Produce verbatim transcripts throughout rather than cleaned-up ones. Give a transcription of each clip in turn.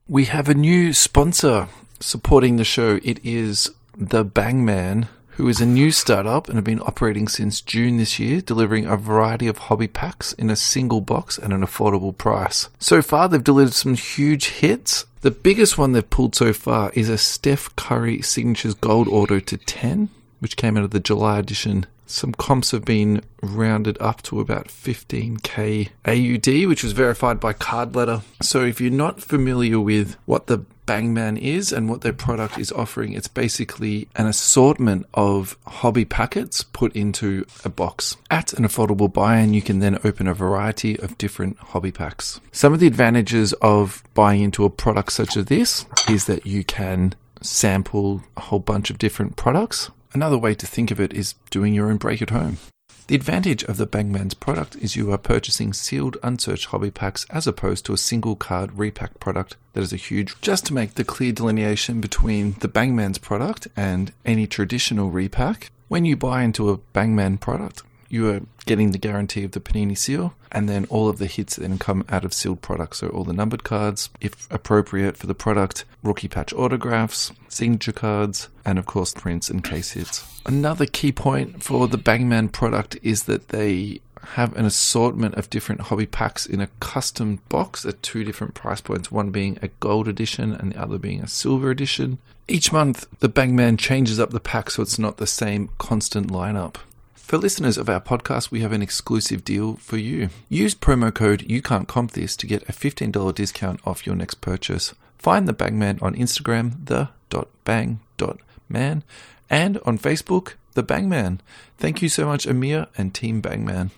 We have a new sponsor supporting the show. It is The Bangman, who is a new startup and have been operating since June this year, delivering a variety of hobby packs in a single box at an affordable price. So far, they've delivered some huge hits. The biggest one they've pulled so far is a Steph Curry Signatures Gold Auto to ten, which came out of the July edition. Some comps have been rounded up to about fifteen K A U D, which was verified by Card Letter. So if you're not familiar with what the Bangman is and what their product is offering, it's basically an assortment of hobby packets put into a box at an affordable buy, and you can then open a variety of different hobby packs. Some of the advantages of buying into a product such as this is that you can sample a whole bunch of different products. Another way to think of it is doing your own break at home. The advantage of the Bangman's product is you are purchasing sealed, unsearched hobby packs as opposed to a single card repack product that is a huge... Just to make the clear delineation between the Bangman's product and any traditional repack, when you buy into a Bangman product, you are getting the guarantee of the Panini seal, and then all of the hits then come out of sealed products. So all the numbered cards, if appropriate for the product, rookie patch autographs, signature cards, and of course prints and case hits. Another key point for the Bangman product is that they have an assortment of different hobby packs in a custom box at two different price points, one being a gold edition and the other being a silver edition. Each month, the Bangman changes up the pack so it's not the same constant lineup. For listeners of our podcast, we have an exclusive deal for you. Use promo code You Can't Comp This to get a fifteen dollars discount off your next purchase. Find the Bangman on Instagram, the dot bang dot man, and on Facebook, the Bangman. Thank you so much, Amir and Team Bangman.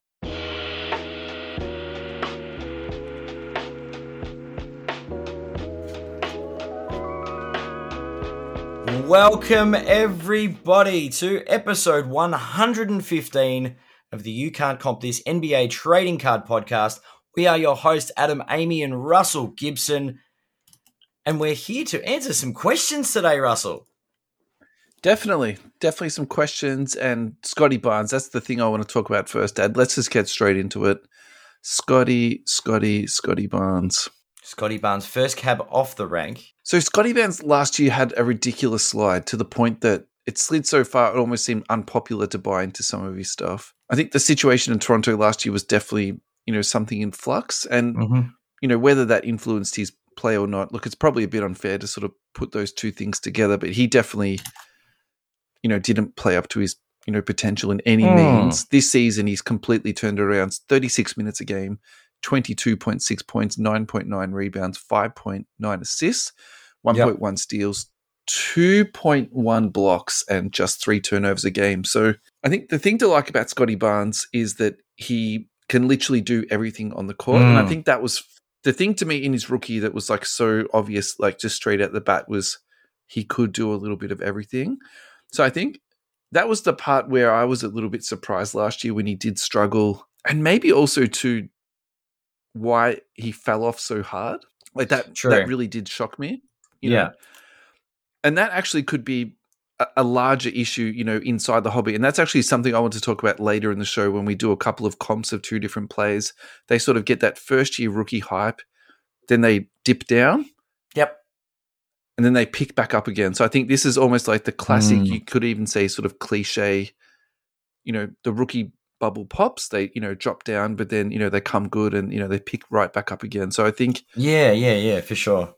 Welcome everybody to episode one hundred fifteen of the You Can't Comp This N B A Trading Card Podcast. We are your hosts, Adam, Amy, and Russell Gibson, and we're here to answer some questions today, Russell. Definitely, definitely some questions, and Scotty Barnes, that's the thing I want to talk about first, Dad. Let's just get straight into it. Scotty, Scotty, Scotty Barnes. Scotty Barnes, first cab off the rank. So Scotty Barnes last year had a ridiculous slide to the point that it slid so far it almost seemed unpopular to buy into some of his stuff. I think the situation in Toronto last year was definitely, you know, something in flux, and mm-hmm. you know, whether that influenced his play or not, look, it's probably a bit unfair to sort of put those two things together, but he definitely, you know, didn't play up to his, you know, potential in any mm. means. This season he's completely turned around. thirty-six minutes a game, twenty-two point six points, nine point nine rebounds, five point nine assists, one point one yep. steals, two point one blocks, and just three turnovers a game. So I think the thing to like about Scotty Barnes is that he can literally do everything on the court. Mm. And I think that was the thing to me in his rookie that was like so obvious, like just straight out the bat, was he could do a little bit of everything. So I think that was the part where I was a little bit surprised last year when he did struggle, and maybe also to why he fell off so hard. Like that, True. that really did shock me. You yeah. know? And that actually could be a, a larger issue, you know, inside the hobby. And that's actually something I want to talk about later in the show when we do a couple of comps of two different players. They sort of get that first year rookie hype, then they dip down. Yep. And then they pick back up again. So I think this is almost like the classic, mm. you could even say sort of cliche, you know, the rookie bubble pops, they, you know, drop down, but then, you know, they come good and, you know, they pick right back up again. So I think. Yeah, yeah, yeah, for sure.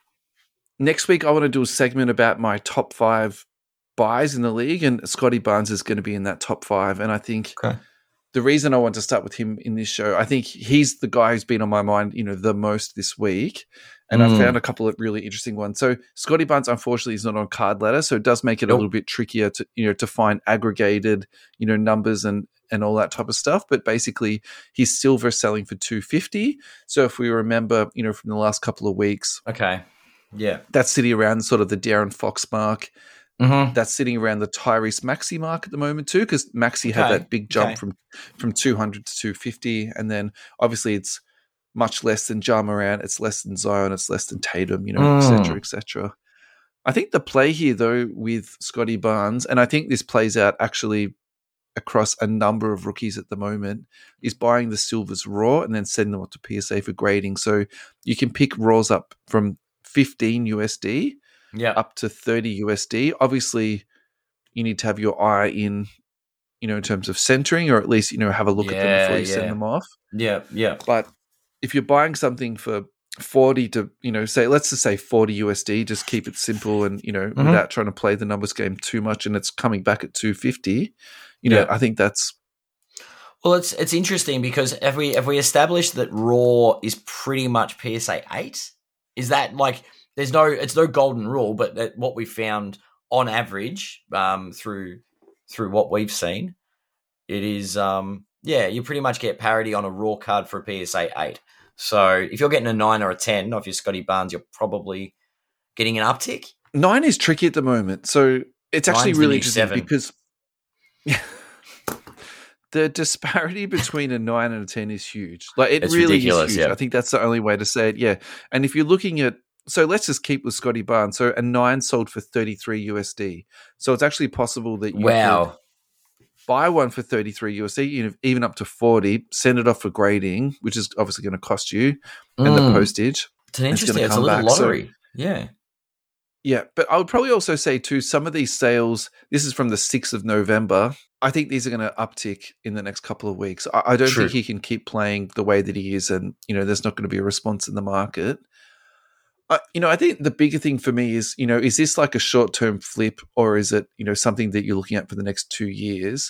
Next week, I want to do a segment about my top five buys in the league, and Scotty Barnes is going to be in that top five. And I think okay. the reason I want to start with him in this show, I think he's the guy who's been on my mind, you know, the most this week. And mm. I found a couple of really interesting ones. So Scotty Barnes, unfortunately, is not on Card Ladder, so it does make it nope. a little bit trickier to, you know, to find aggregated, you know, numbers and and all that type of stuff. But basically, his silver selling for two fifty. So if we remember, you know, from the last couple of weeks, okay, yeah, that's sitting around sort of the De'Aaron Fox mark. Mm-hmm. That's sitting around the Tyrese Maxey mark at the moment too, because Maxey okay. had that big jump okay. from from two hundred to two fifty, and then obviously it's much less than Ja Morant, it's less than Zion, it's less than Tatum, you know, mm. et cetera, et cetera. I think the play here, though, with Scotty Barnes, and I think this plays out actually across a number of rookies at the moment, is buying the silvers raw and then sending them up to P S A for grading. So you can pick raws up from fifteen U S D Yeah. up to thirty U S D. Obviously, you need to have your eye in, you know, in terms of centering, or at least, you know, have a look at them Yeah, before you yeah. send them off. Yeah, yeah. But if you're buying something for forty to, you know, say, let's just say forty U S D, just keep it simple and, you know, Mhm. without trying to play the numbers game too much, and it's coming back at two fifty, you know, Yeah. I think that's, Well, it's it's interesting because if we if we establish that Raw is pretty much P S A eight, is that like there's no it's no golden rule, but that what we found on average um, through through what we've seen, it is um, yeah, you pretty much get parity on a Raw card for a P S A eight. So if you're getting a nine or a ten off your Scotty Barnes, you're probably getting an uptick. nine is tricky at the moment. So it's actually Nine's the really new interesting seven. because the disparity between a nine and a ten is huge. Like it It's really ridiculous, is huge. yeah. I think that's the only way to say it. Yeah. And if you're looking at, so let's just keep with Scotty Barnes. So a nine sold for thirty-three U S D. So it's actually possible that you could Wow. buy one for thirty-three U S D, you know, even up to forty, send it off for grading, which is obviously going to cost you, and Mm. the postage. It's an It's interesting. gonna It's a come little back. So- lottery. yeah. Yeah, but I would probably also say too, some of these sales, this is from the sixth of November, I think these are going to uptick in the next couple of weeks. I, I don't True. think he can keep playing the way that he is, and, you know, there's not going to be a response in the market. Uh, you know, I think the bigger thing for me is, you know, is this like a short-term flip, or is it, you know, something that you're looking at for the next two years?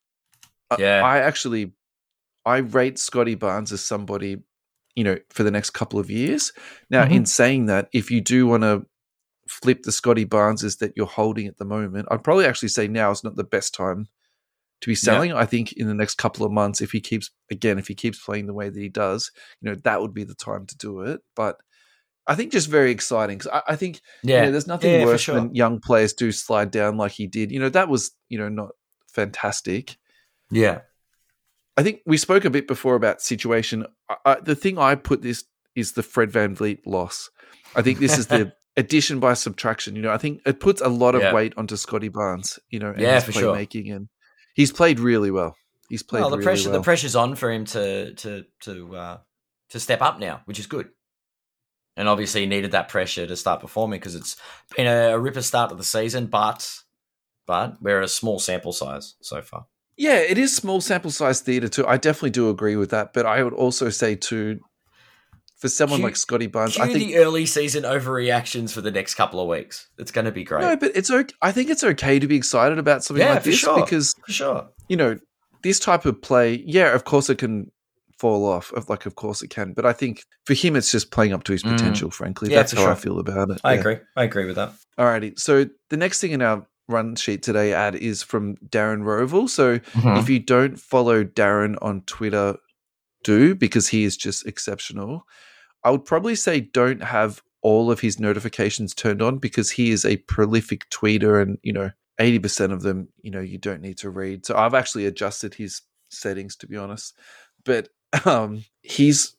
I- Yeah. I actually, I rate Scotty Barnes as somebody, you know, for the next couple of years. Now, Mhm. in saying that, if you do want to flip the Scotty Barneses that you're holding at the moment, I'd probably actually say now is not the best time to be selling. I think in the next couple of months, if he keeps, again, if he keeps playing the way that he does, you know, that would be the time to do it. But I think just very exciting, because I, I think, Yeah. you know, there's nothing Yeah, for worse sure. when young players do slide down like he did. You know, that was, you know, not fantastic. Yeah. I think we spoke a bit before about situation. I, I, the thing I put this is the Fred VanVleet loss. I think this is the addition by subtraction. You know, I think it puts a lot of Yeah. weight onto Scotty Barnes, you know, and Yeah, his for sure. playmaking, and he's played really well. He's played Well, the really pressure well. the pressure's on for him to to to uh, to step up now, which is good. And obviously, he needed that pressure to start performing because it's been a, a ripper start to the season, but but we're at a small sample size so far. Yeah, it is small sample size theatre too. I definitely do agree with that. But I would also say too, for someone Cue- like Scotty Barnes, Cue I think the early season overreactions for the next couple of weeks. It's going to be great. no, but it's okay. I think it's okay to be excited about something Yeah, like for this sure. because For sure. you know this type of play. Yeah, of course it can fall off. Of like, of course it can. But I think for him, it's just playing up to his Mm. potential. Frankly, Yeah, that's for how I sure. feel about it. I Yeah. agree. I agree with that. Alrighty. So the next thing in our run sheet today, Ad, is from Darren Rovell. So Mhm. if you don't follow Darren on Twitter, do, because he is just exceptional. I would probably say don't have all of his notifications turned on, because he is a prolific tweeter, and, you know, eighty percent of them, you know, you don't need to read. So I've actually adjusted his settings, to be honest. But um, he's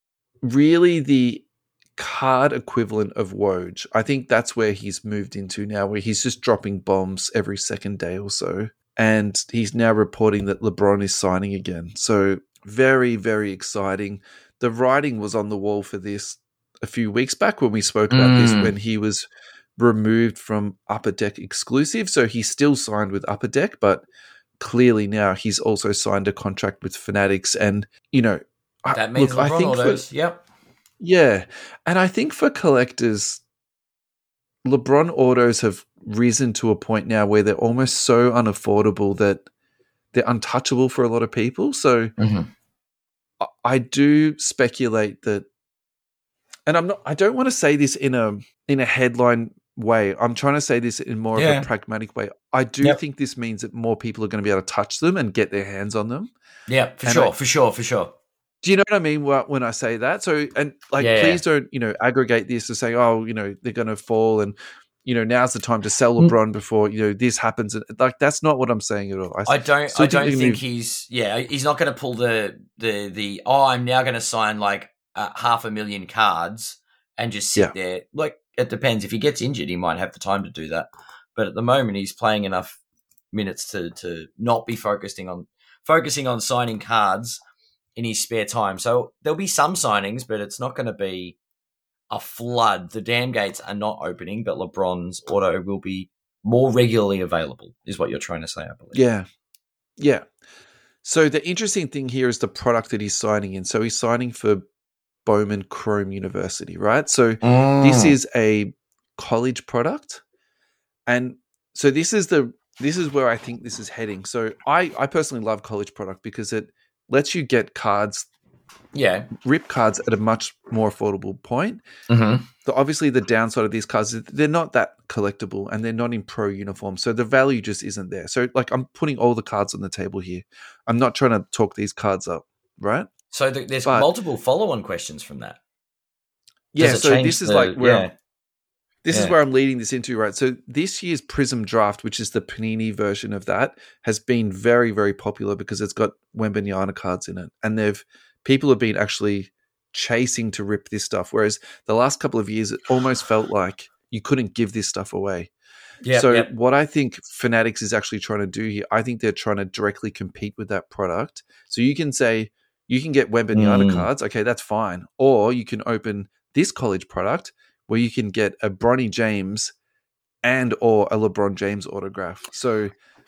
really the card equivalent of Woj. I think that's where he's moved into now, where he's just dropping bombs every second day or so. And he's now reporting that LeBron is signing again. So very, very exciting. The writing was on the wall for this a few weeks back when we spoke about this, Mm. when he was removed from Upper Deck exclusive. So he's still signed with Upper Deck, but clearly now he's also signed a contract with Fanatics. And, you know, I- That means look, I LeBron think for- autos. Yep. yeah. And I think for collectors, LeBron autos have risen to a point now where they're almost so unaffordable that they're untouchable for a lot of people. So Mhm. I- I do speculate that, and I'm not, I don't want to say this in a, in a headline way. I'm trying to say this in more Yeah. of a pragmatic way. I do Yep. think this means that more people are going to be able to touch them and get their hands on them. Yeah, for And sure, I- for sure, for sure. Do you know what I mean wh- when I say that? So, and like, Yeah, please don't, you know, aggregate this to say, oh, you know, they're going to fall and, you know, now's the time to sell Mm. LeBron before, you know, this happens. And, like, that's not what I'm saying at all. I don't. still I don't they're think gonna be- he's. Yeah, he's not going to pull the the the. Oh, I'm now going to sign like uh, half a million cards and just sit Yeah. there. Like, it depends. If he gets injured, he might have the time to do that. But at the moment, he's playing enough minutes to to not be focusing on focusing on signing cards in his spare time. So there'll be some signings, but it's not going to be a flood. The dam gates are not opening, but LeBron's auto will be more regularly available, is what you're trying to say, I believe. Yeah. Yeah. So the interesting thing here is the product that he's signing in. So he's signing for Bowman Chrome University, right? So Mm. this is a college product. And so this is the this is where I think this is heading. So I, I personally love college product because it lets you get cards, Yeah. rip cards at a much more affordable point. Mm-hmm. So obviously the downside of these cards is they're not that collectible and they're not in pro uniform. So the value just isn't there. So like I'm putting all the cards on the table here. I'm not trying to talk these cards up, right? So the, there's But- multiple follow-on questions from that. Yeah, Does it so change this is the- like where yeah. I'm, this is Yeah. where I'm leading this into, right? So this year's Prism Draft, which is the Panini version of that, has been very, very popular because it's got Wembanyama cards in it, and they've people have been actually chasing to rip this stuff. Whereas the last couple of years, it almost felt like you couldn't give this stuff away. Yep, so yep. what I think Fanatics is actually trying to do here, I think they're trying to directly compete with that product. So you can say you can get Wembanyama Mm. cards, okay, that's fine, or you can open this college product where you can get a Bronny James and or a LeBron James autograph. So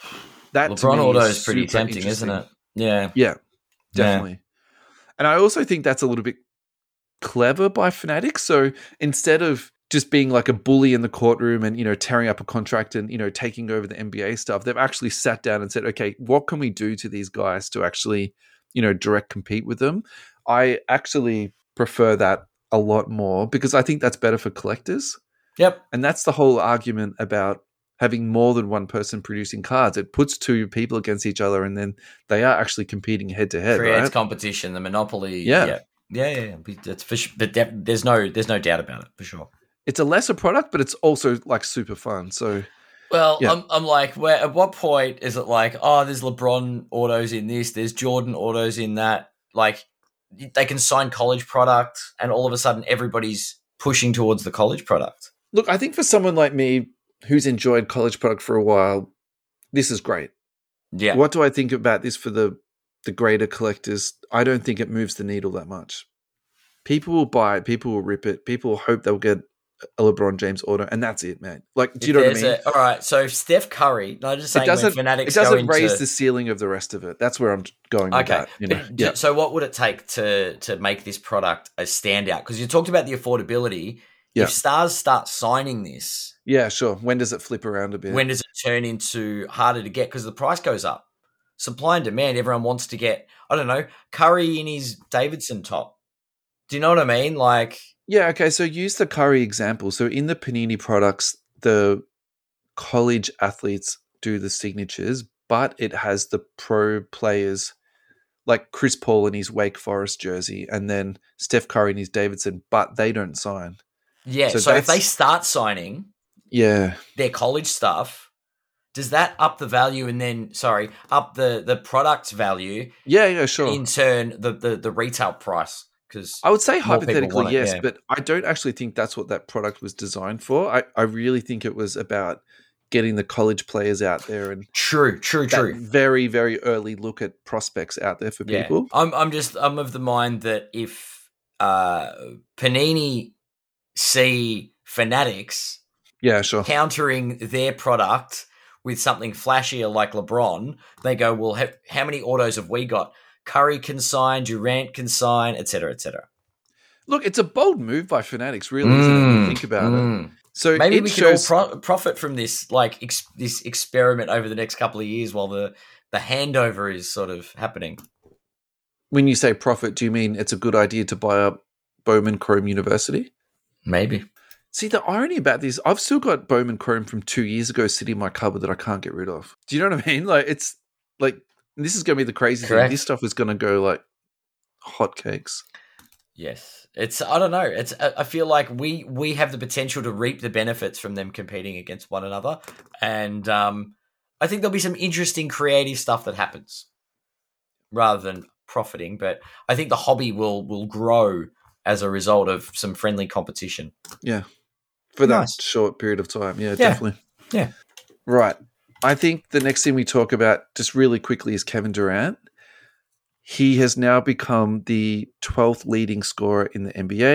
that to LeBron me auto is is pretty super tempting, isn't interesting. it? Yeah. Yeah, definitely. And I also think that's a little bit clever by Fanatics. So instead of just being like a bully in the courtroom and, you know, tearing up a contract and, you know, taking over the N B A stuff, they've actually sat down and said, okay, what can we do to these guys to actually, you know, direct compete with them? I actually prefer that a lot more because I think that's better for collectors. Yep. And that's the whole argument about having more than one person producing cards. It puts two people against each other and then they are actually competing head to head, Creates right? competition, the monopoly. Yeah. Yeah. Yeah, yeah, yeah. But That's for sure. But def- there's no there's no doubt about it, for sure. It's a lesser product, but it's also like super fun. So Well, Yeah. I'm, I'm like, where at what point is it like, oh, there's LeBron autos in this, there's Jordan autos in that? Like, they can sign college product, and all of a sudden, everybody's pushing towards the college product. look, I think for someone like me who's enjoyed college product for a while, this is great. Yeah, What do I think about this for the the greater collectors? I don't think it moves the needle that much. People will buy it, people will rip it, people will hope they'll get a LeBron James auto, and that's it, man. Like, do you know what I mean? A, all right, so if Steph Curry, no, just saying, It doesn't. when Fanatics It doesn't go raise into, the ceiling of the rest of it. That's where I'm going with okay. that. You know? But d- Yeah. So, what would it take to to make this product a standout? Because you talked about the affordability. Yeah. If stars start signing this, Yeah, sure. When does it flip around a bit? when does it turn into harder to get? Because the price goes up. Supply and demand. Everyone wants to get, I don't know, Curry in his Davidson top. Do you know what I mean? Like, Yeah, okay. So use the Curry example. So in the Panini products, the college athletes do the signatures, but it has the pro players like Chris Paul in his Wake Forest jersey and then Steph Curry in his Davidson, but they don't sign. yeah. So So, if that's- they start signing Yeah. their college stuff, does that up the value and then, sorry, up the, the product's value, Yeah, yeah, sure. in turn, the, the, the retail price? Because I would say more people hypothetically, want it, yes, yeah. but I don't actually think that's what that product was designed for. I, I really think it was about getting the college players out there and True, true, that true. very, very early look at prospects out there for Yeah. people. I'm I'm just I'm of the mind that if uh, Panini see Fanatics Yeah, sure. countering their product with something flashier like LeBron, they go, well, ha- how many autos have we got? Curry can sign, Durant can sign, et cetera, et cetera. Look, it's a bold move by Fanatics, really, isn't it? When you think about it. So Maybe it we shows, could all pro- profit from this, like ex- this experiment over the next couple of years while the the handover is sort of happening. when you say profit, do you mean it's a good idea to buy up Bowman Chrome University? Maybe. See, the irony about this, I've still got Bowman Chrome from two years ago sitting in my cupboard that I can't get rid of. Do you know what I mean? Like, it's like, this is going to be the crazy Correct. thing. This stuff is going to go like hotcakes. Yes, it's. I don't know. It's. I I feel like we we have the potential to reap the benefits from them competing against one another, and um, I think there'll be some interesting creative stuff that happens, rather than profiting. But I think the hobby will will grow as a result of some friendly competition. Yeah. For that Nice. short period of time. Yeah, definitely. Yeah. Right. I think the next thing we talk about just really quickly is Kevin Durant. He has now become the twelfth leading scorer in the N B A.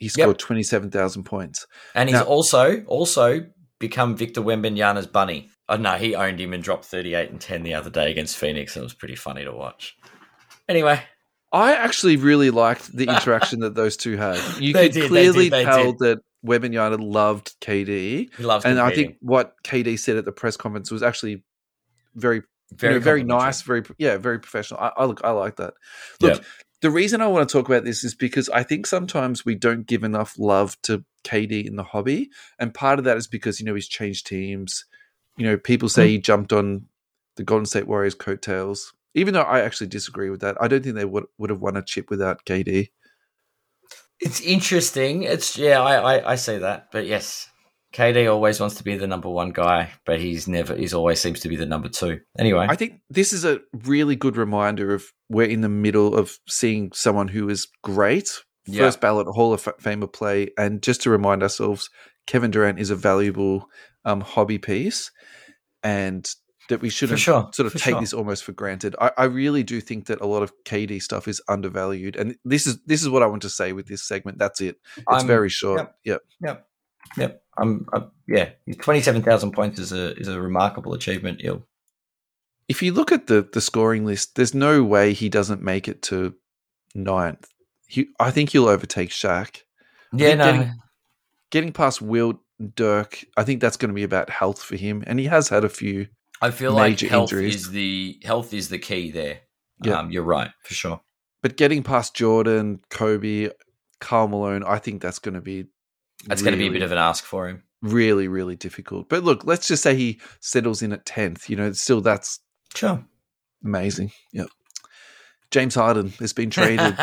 He scored Yep. twenty-seven thousand points. And he's Now- also also become Victor Wembanyama's bunny. Oh, no, he owned him and dropped thirty-eight and ten the other day against Phoenix. It was pretty funny to watch. Anyway. I actually really liked the interaction that those two had. You They could did, they clearly did, they tell did. that Wembanyama loved K D. He loves And I competing. think what K D said at the press conference was actually very, Very you know, very complimentary. nice, very yeah, very professional. I, I look, I like that. Look, Yeah. the reason I want to talk about this is because I think sometimes we don't give enough love to K D in the hobby, and part of that is because you know he's changed teams. You know, people say he jumped on the Golden State Warriors' coattails. Even though I actually disagree with that, I don't think they would would have won a chip without K D. It's interesting. It's yeah, I, I I say that, but yes, K D always wants to be the number one guy, but he's never. He's always seems to be the number two. Anyway, I think this is a really good reminder of we're in the middle of seeing someone who is great, Yeah. first ballot Hall of Famer play, and just to remind ourselves, Kevin Durant is a valuable um, hobby piece, and that we shouldn't sure, sort of for take sure. this almost for granted. I, I really do think that a lot of K D stuff is undervalued, and this is this is what I want to say with this segment. That's it. It's I'm- very short. yep. Yep. Yep, yep. I'm, I'm yeah. Twenty-seven thousand points is a is a remarkable achievement. Ill. If you look at the the scoring list, there's no way he doesn't make it to ninth. He, I think he'll overtake Shaq. Yeah, think no. getting- Getting past Wilt, Dirk, I think that's going to be about health for him, and he has had a few. I feel like major health injuries. is the health is the key there. Yeah. Um, you're right for sure. But getting past Jordan, Kobe, Karl Malone, I think that's going to be That's going to be a bit of an ask for him. really, really difficult. But look, let's just say he settles in at tenth. You know, still that's Sure. amazing. Yep. James Harden has been traded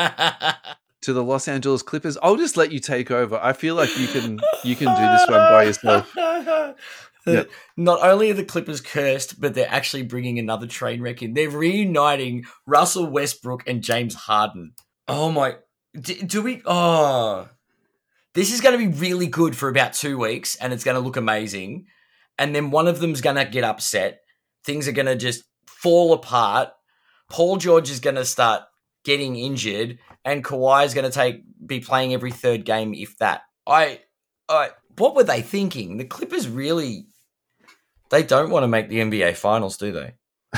to the Los Angeles Clippers. I'll just let you take over. I feel like you can you can do this one by yourself. Yep. Not only are the Clippers cursed, but they're actually bringing another train wreck in. They're reuniting Russell Westbrook and James Harden. Oh my! Do, do we? Oh, this is going to be really good for about two weeks, and it's going to look amazing. And then one of them's going to get upset. Things are going to just fall apart. Paul George is going to start getting injured, and Kawhi is going to take be playing every third game, if that. I, I, what were they thinking? The Clippers really, they don't want to make the N B A Finals, do they?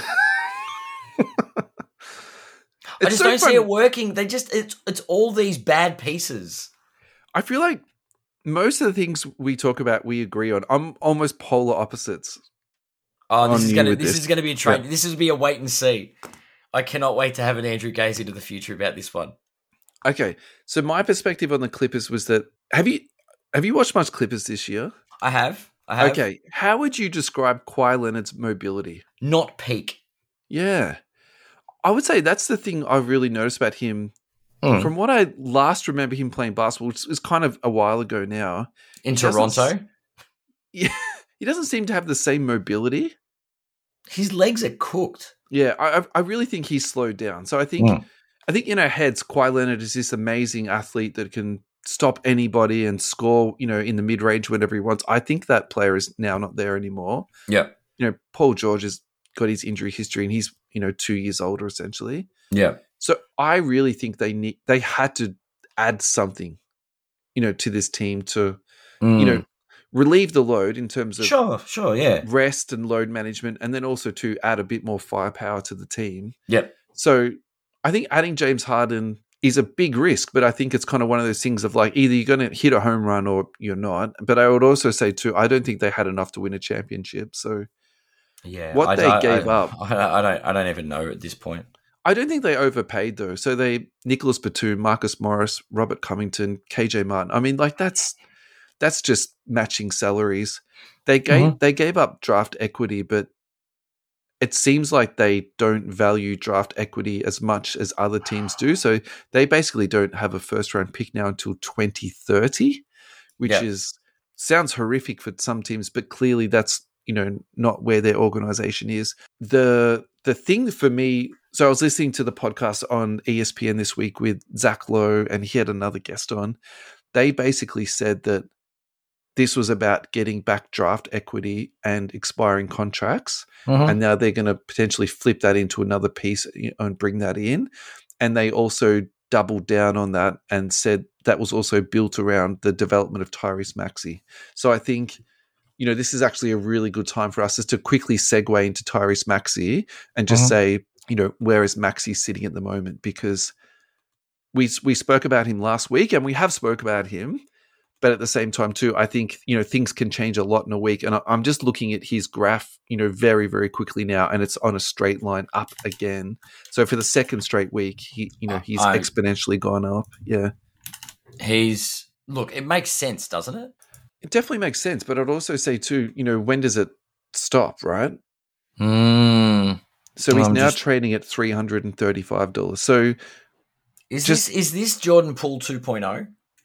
I It's just so don't fun. see it working. They just it's it's all these bad pieces. I feel like most of the things we talk about, we agree on. I'm almost polar opposites. Oh, this On is you gonna with this, this. is gonna be a trade. Yeah. This is be a wait and see. I cannot wait to have an Andrew Gaze into the future about this one. Okay, so my perspective on the Clippers was that have you have you watched much Clippers this year? I have. I have. Okay, how would you describe Kawhi Leonard's mobility? Not peak. Yeah, I would say that's the thing I've really noticed about him. Hmm. From what I last remember him playing basketball, which is kind of a while ago now. In He doesn't Toronto, Yeah, he doesn't seem to have the same mobility. his legs are cooked. Yeah, I I- I really think he's slowed down. So I think Mm. I think in our heads, Kawhi Leonard is this amazing athlete that can stop anybody and score, you know, in the mid range whenever he wants. I think that player is now not there anymore. Yeah. You know, Paul George has got his injury history, and he's you know two years older essentially. Yeah. So I really think they need they had to add something, you know, to this team to you know relieve the load in terms of Sure, sure, yeah. rest and load management, and then also to add a bit more firepower to the team. Yep. So I think adding James Harden is a big risk, but I think it's kind of one of those things of like either you're going to hit a home run or you're not. But I would also say too, I don't think they had enough to win a championship. So Yeah. What I, they I, gave I, up. I, I don't I don't even know at this point. I don't think they overpaid though. So they Nicholas Batum, Marcus Morris, Robert Covington, K J Martin. I mean, like that's that's just matching salaries. They gave Mhm. they gave up draft equity, but it seems like they don't value draft equity as much as other teams do. So they basically don't have a first round pick now until twenty thirty, which Yeah. is sounds horrific for some teams, but clearly that's, you know, not where their organization is. The the thing for me, so I was listening to the podcast on E S P N this week with Zach Lowe, and he had another guest on. They basically said that this was about getting back draft equity and expiring contracts. And now they're going to potentially flip that into another piece and bring that in. And they also doubled down on that and said that was also built around the development of Tyrese Maxey. So I think, you know, this is actually a really good time for us just to quickly segue into Tyrese Maxey and just mm-hmm. say, you know, where is Maxey sitting at the moment? Because we we spoke about him last week and we have spoke about him, but at the same time too, I think, you know, things can change a lot in a week. And I'm just looking at his graph, you know, very, very quickly now, and it's on a straight line up again. So for the second straight week, he, you know, he's I, exponentially gone up. Yeah. He's, look, it makes sense, doesn't it? It definitely makes sense, but I'd also say too, you know, when does it stop, right? Mm. So he's I'm now just... trading at three hundred thirty-five dollars. So is just... this is this Jordan Poole two point oh?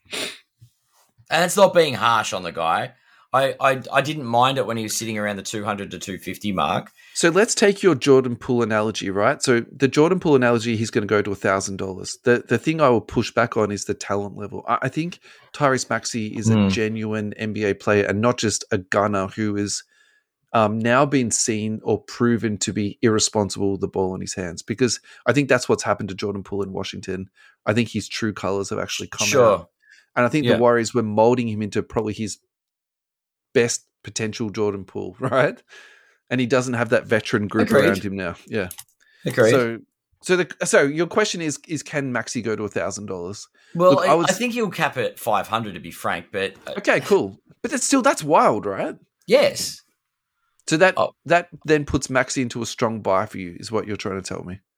And it's not being harsh on the guy. I, I I didn't mind it when he was sitting around the two hundred to two fifty mark. So let's take your Jordan Poole analogy, right? So the Jordan Poole analogy, he's going to go to one thousand dollars. The the thing I will push back on is the talent level. I, I think Tyrese Maxey is mm. a genuine N B A player and not just a gunner who is um, now been seen or proven to be irresponsible with the ball in his hands, because I think that's what's happened to Jordan Poole in Washington. I think his true colors have actually come sure. out. And I think yeah. the Warriors were molding him into probably his best potential Jordan Poole, right? And he doesn't have that veteran group Agreed. around him now. Yeah. Agreed. So so the so your question is is can Maxey go to a thousand dollars? Well, Look, I, I, was, I think he'll cap it five hundred to be frank, but okay, cool. But that's still that's wild, right? Yes. So that oh. that then puts Maxey into a strong buy for you, is what you're trying to tell me.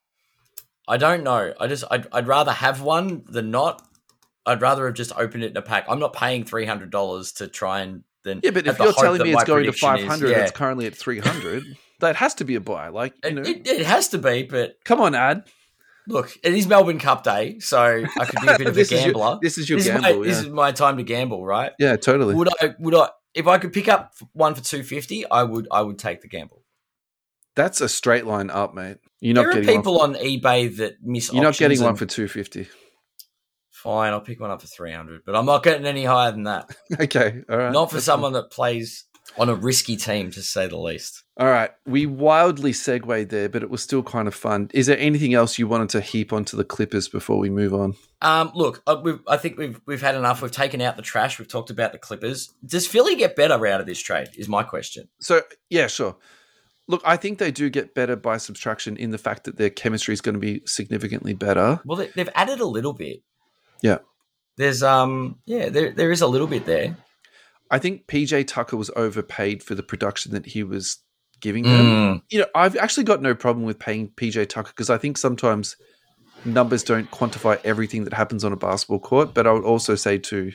I don't know. I just I'd, I'd rather have one than not. I'd rather have just opened it in a pack. I'm not paying three hundred dollars to try and then. Yeah, but if you're telling me it's going to five hundred, yeah. and it's currently at three hundred, that has to be a buy. Like, you it, know, it, it has to be. But come on, Ad. Look, it is Melbourne Cup Day, so I could be a bit of a gambler. This is your, this is your this gamble. Is my, yeah. This is my time to gamble, right? Yeah, totally. Would I? Would I? If I could pick up one for two fifty, I would. I would take the gamble. That's a straight line up, mate. You're not there are getting people on, on eBay that miss. You're not getting and, one for two fifty. Fine, I'll pick one up for three hundred, but I'm not getting any higher than that. Okay, all right. Not for That's someone cool. that plays on a risky team, to say the least. All right, we wildly segued there, but it was still kind of fun. Is there anything else you wanted to heap onto the Clippers before we move on? Um, look, uh, we've, I think we've we've had enough. We've taken out the trash. We've talked about the Clippers. Does Philly get better out of this trade? Is my question. So yeah, sure. Look, I think they do get better by subtraction in the fact that their chemistry is going to be significantly better. Well, they, they've added a little bit. Yeah. There's um yeah there there is a little bit there. I think P J Tucker was overpaid for the production that he was giving them. Mm. You know, I've actually got no problem with paying P J Tucker because I think sometimes numbers don't quantify everything that happens on a basketball court. But I would also say too,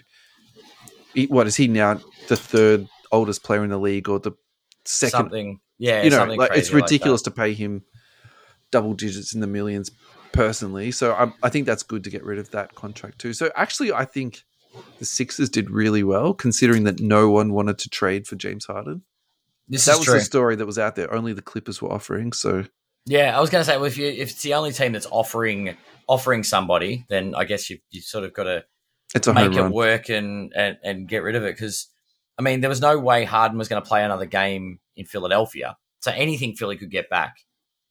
what is he now? The third oldest player in the league, or the second? Something, yeah. You know, something like it's ridiculous like to pay him double digits in the millions. Personally, so I, I think that's good to get rid of that contract too. So actually, I think the Sixers did really well, considering that no one wanted to trade for James Harden. This that is was true. the story that was out there. Only the Clippers were offering. So yeah, I was going to say, well, if you if it's the only team that's offering offering somebody, then I guess you you sort of got to it's a make it run. work and, and and get rid of it, because I mean there was no way Harden was going to play another game in Philadelphia. So anything Philly could get back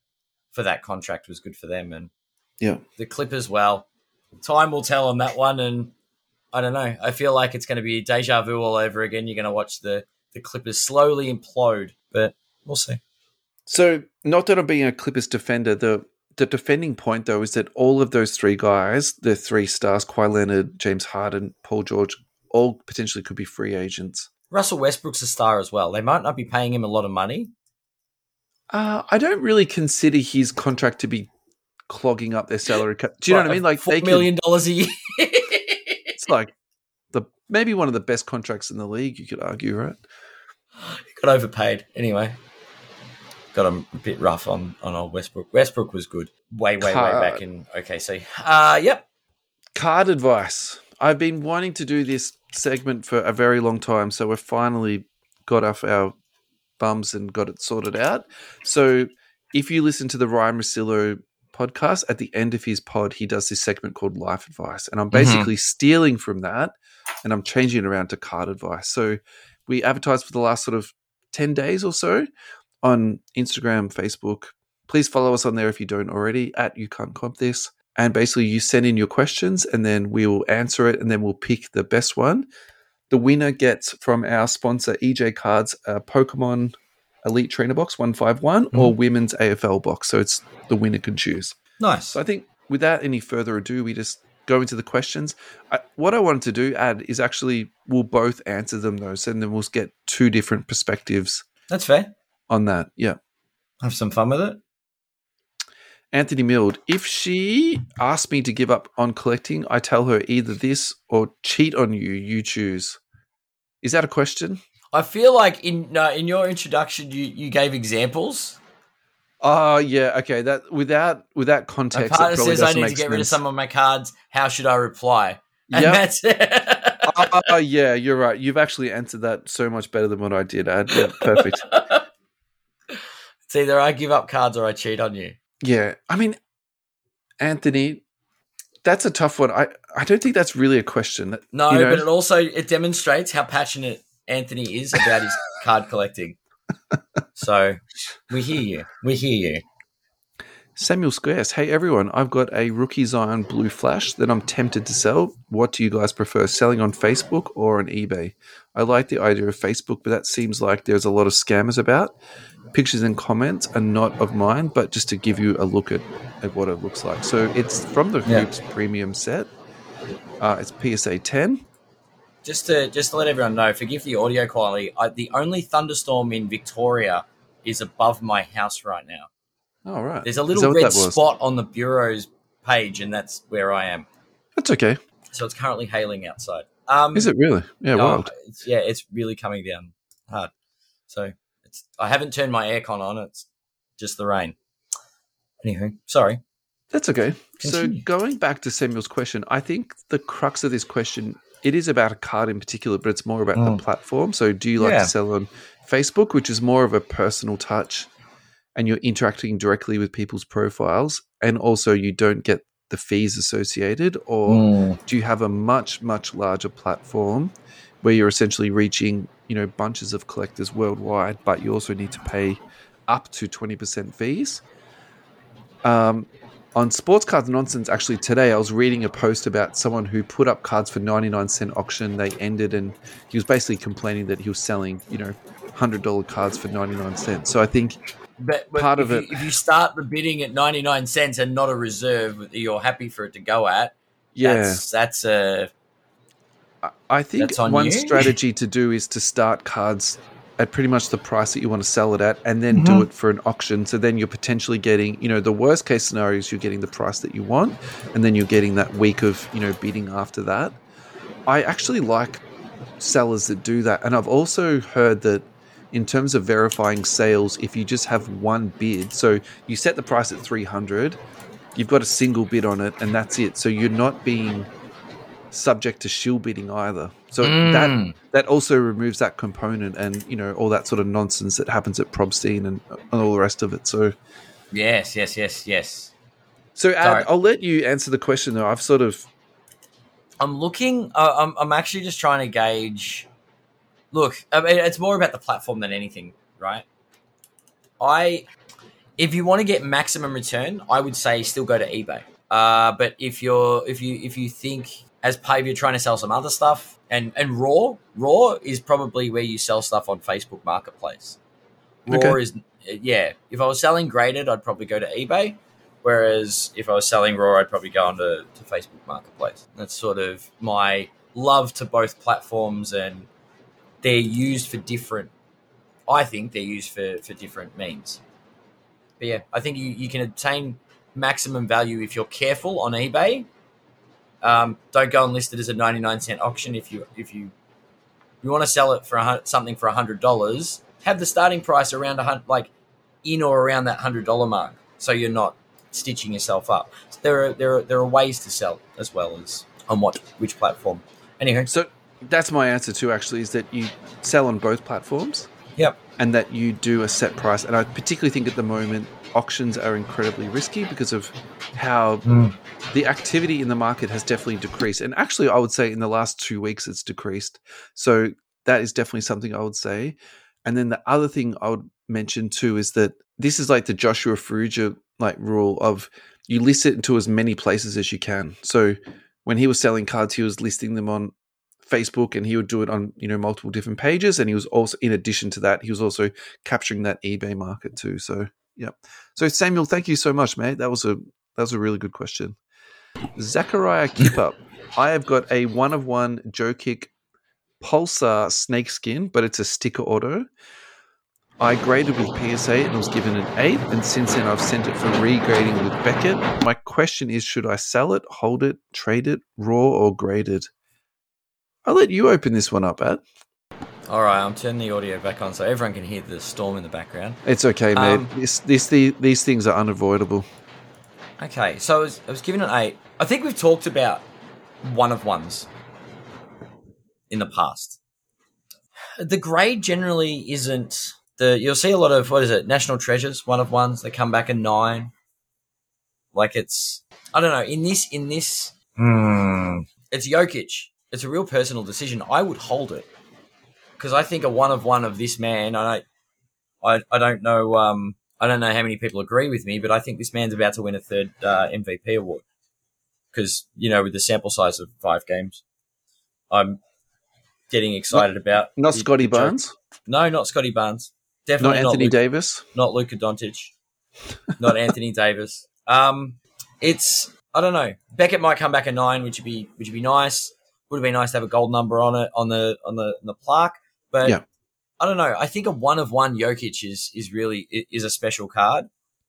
for that contract was good for them. And yeah, the Clippers, well, time will tell on that one. And I don't know. I feel like it's going to be deja vu all over again. You're going to watch the, the Clippers slowly implode, but we'll see. So not that I'm being a Clippers defender, the the defending point, though, is that all of those three guys, the three stars, Kawhi Leonard, James Harden, Paul George, all potentially could be free agents. Russell Westbrook's a star as well. They might not be paying him a lot of money. Uh, I don't really consider his contract to be clogging up their salary cut. Do you know what I mean? Like four million dollars a year. It's like the maybe one of the best contracts in the league, you could argue, right? Got overpaid. Anyway, got him a bit rough on, on old Westbrook. Westbrook was good. Way, way, Card. way back in O K C. Uh, yep. Card advice. I've been wanting to do this segment for a very long time, so we've finally got off our bums and got it sorted out. So if you listen to the Ryan Russillo podcast, at the end of his pod, he does this segment called Life Advice. And I'm basically mm-hmm. stealing from that and I'm changing it around to card advice. So we advertised for the last sort of ten days or so on Instagram, Facebook. Please follow us on there if you don't already, at You Can't Comp This. and basically you send in your questions and then we will answer it and then we'll pick the best one. The winner gets from our sponsor E J Cards a Pokemon Elite Trainer Box one fifty-one mm-hmm. or Women's A F L box. So it's the winner can choose. Nice. So I think without any further ado, we just go into the questions. I, what I wanted to do, Ad, is actually we'll both answer them though, so then we'll get two different perspectives. That's fair. On that, yeah. Have some fun with it. Anthony Mild, if she asks me to give up on collecting, I tell her either this or cheat on you, you choose. Is that a question? I feel like in uh, in your introduction, you, you gave examples. Oh, yeah, okay. That without without context, my partner it probably says I need make to get sense. rid of some of my cards. How should I reply? And yep. that's it. Oh, oh, yeah, you're right. You've actually answered that so much better than what I did, Ad. Yeah, perfect. It's either I give up cards or I cheat on you. Yeah, I mean, Anthony, that's a tough one. I, I don't think that's really a question. No, you know? but it also it demonstrates how passionate Anthony is about his card collecting. So we hear you. We hear you. Samuel Squares. Hey, everyone. I've got a Rookie Zion Blue Flash that I'm tempted to sell. What do you guys prefer, selling on Facebook or on eBay? I like the idea of Facebook, but that seems like there's a lot of scammers about. Pictures and comments are not of mine, but just to give you a look at, at what it looks like. So it's from the yeah. Hoops Premium set. Uh, it's P S A ten. Just to just to let everyone know, forgive the audio quality. I, the only thunderstorm in Victoria is above my house right now. Oh, right. There's a little red spot on the Bureau's page, and that's where I am. That's okay. So it's currently hailing outside. Um, is it really? Yeah, no, wild. It's, yeah, it's really coming down hard. So it's, I haven't turned my aircon on. It's just the rain. Anyway, sorry. That's okay. Continue. So going back to Samuel's question, I think the crux of this question, it is about a card in particular, but it's more about mm. the platform. So do you like yeah. to sell on Facebook, which is more of a personal touch, and you're interacting directly with people's profiles, and also you don't get the fees associated, or mm. do you have a much, much larger platform where you're essentially reaching, you know, bunches of collectors worldwide, but you also need to pay up to twenty percent fees? Um, on Sports Cards Nonsense, actually today, I was reading a post about someone who put up cards for ninety-nine cent auction. They ended, and he was basically complaining that he was selling, you know, one hundred dollars cards for ninety-nine cents. So I think But, but part if of it, you, if you start the bidding at ninety-nine cents and not a reserve that you're happy for it to go at, yeah, that's, that's a. I think that's on one you. strategy to do is to start cards at pretty much the price that you want to sell it at, and then mm-hmm. do it for an auction. So then you're potentially getting, you know, the worst case scenario is you're getting the price that you want, and then you're getting that week of, you know, bidding after that. I actually like sellers that do that, and I've also heard that in terms of verifying sales, if you just have one bid, so you set the price at three hundred, you've got a single bid on it, and that's it. So you're not being subject to shill bidding either. So mm. that that also removes that component, and you know, all that sort of nonsense that happens at Probstein and, and all the rest of it. So yes, yes, yes, yes. So Ad, I'll let you answer the question though. I've sort of I'm looking. Uh, I'm I'm actually just trying to gauge. Look, I mean, it's more about the platform than anything, right? I, if you want to get maximum return, I would say still go to eBay. Uh, but if you're if you if you think as Pave you're trying to sell some other stuff, and and Raw Raw is probably where you sell stuff on Facebook Marketplace. Raw okay. is yeah. If I was selling graded, I'd probably go to eBay. Whereas if I was selling Raw, I'd probably go on to, to Facebook Marketplace. That's sort of my love to both platforms, and they're used for different, I think they're used for, for different means. But yeah, I think you, you can obtain maximum value if you're careful on eBay. Um, don't go and list it as a ninety-nine cent auction. If you if you you want to sell it for a, something for one hundred dollars, have the starting price around a like in or around that one hundred dollars mark, so you're not stitching yourself up. So there are there are there are ways to sell as well as on what which platform. Anyway, so that's my answer too. Actually, is that you sell on both platforms. Yep. And that you do a set price. And I particularly think at the moment auctions are incredibly risky because of how mm. the activity in the market has definitely decreased. And actually, I would say in the last two weeks it's decreased. So that is definitely something I would say. And then the other thing I would mention too is that this is like the Joshua Ferrugia like rule of you list it into as many places as you can. So when he was selling cards, he was listing them on Facebook, and he would do it on, you know, multiple different pages. And he was also, in addition to that, he was also capturing that eBay market too. So yeah. So Samuel, thank you so much, mate. That was a that was a really good question. Zachariah Keep Up. I have got a one of one Joe Kick Pulsar Snakeskin, but it's a sticker auto. I graded with P S A and was given an eight, and since then I've sent it for regrading with Beckett. My question is, should I sell it, hold it, trade it, raw or graded? I'll let you open this one up, Ad. All right, I'm turning the audio back on so everyone can hear the storm in the background. It's okay, mate. Um, this, this, the, these things are unavoidable. Okay, so I was, I was given an eight. I think we've talked about one of ones in the past. The grade generally isn't the. You'll see a lot of, what is it, National Treasures, one of ones. They come back a nine. Like it's, I don't know. In this, in this, mm, it's Jokic. It's a real personal decision. I would hold it because I think a one of one of this man. I don't, I, I don't know. Um, I don't know how many people agree with me, but I think this man's about to win a third uh, M V P award because, you know, with the sample size of five games, I'm getting excited not, about. Not the, Scotty the Barnes? No, not Scotty Barnes. Definitely not Anthony not Luka, Davis? Not Luka Doncic. Not Anthony Davis. Um, it's, I don't know. Beckett might come back a nine, which would be which would be nice. Would have been nice to have a gold number on it on the on the on the plaque, but yeah. I don't know. I think a one of one Jokic is is really is a special card.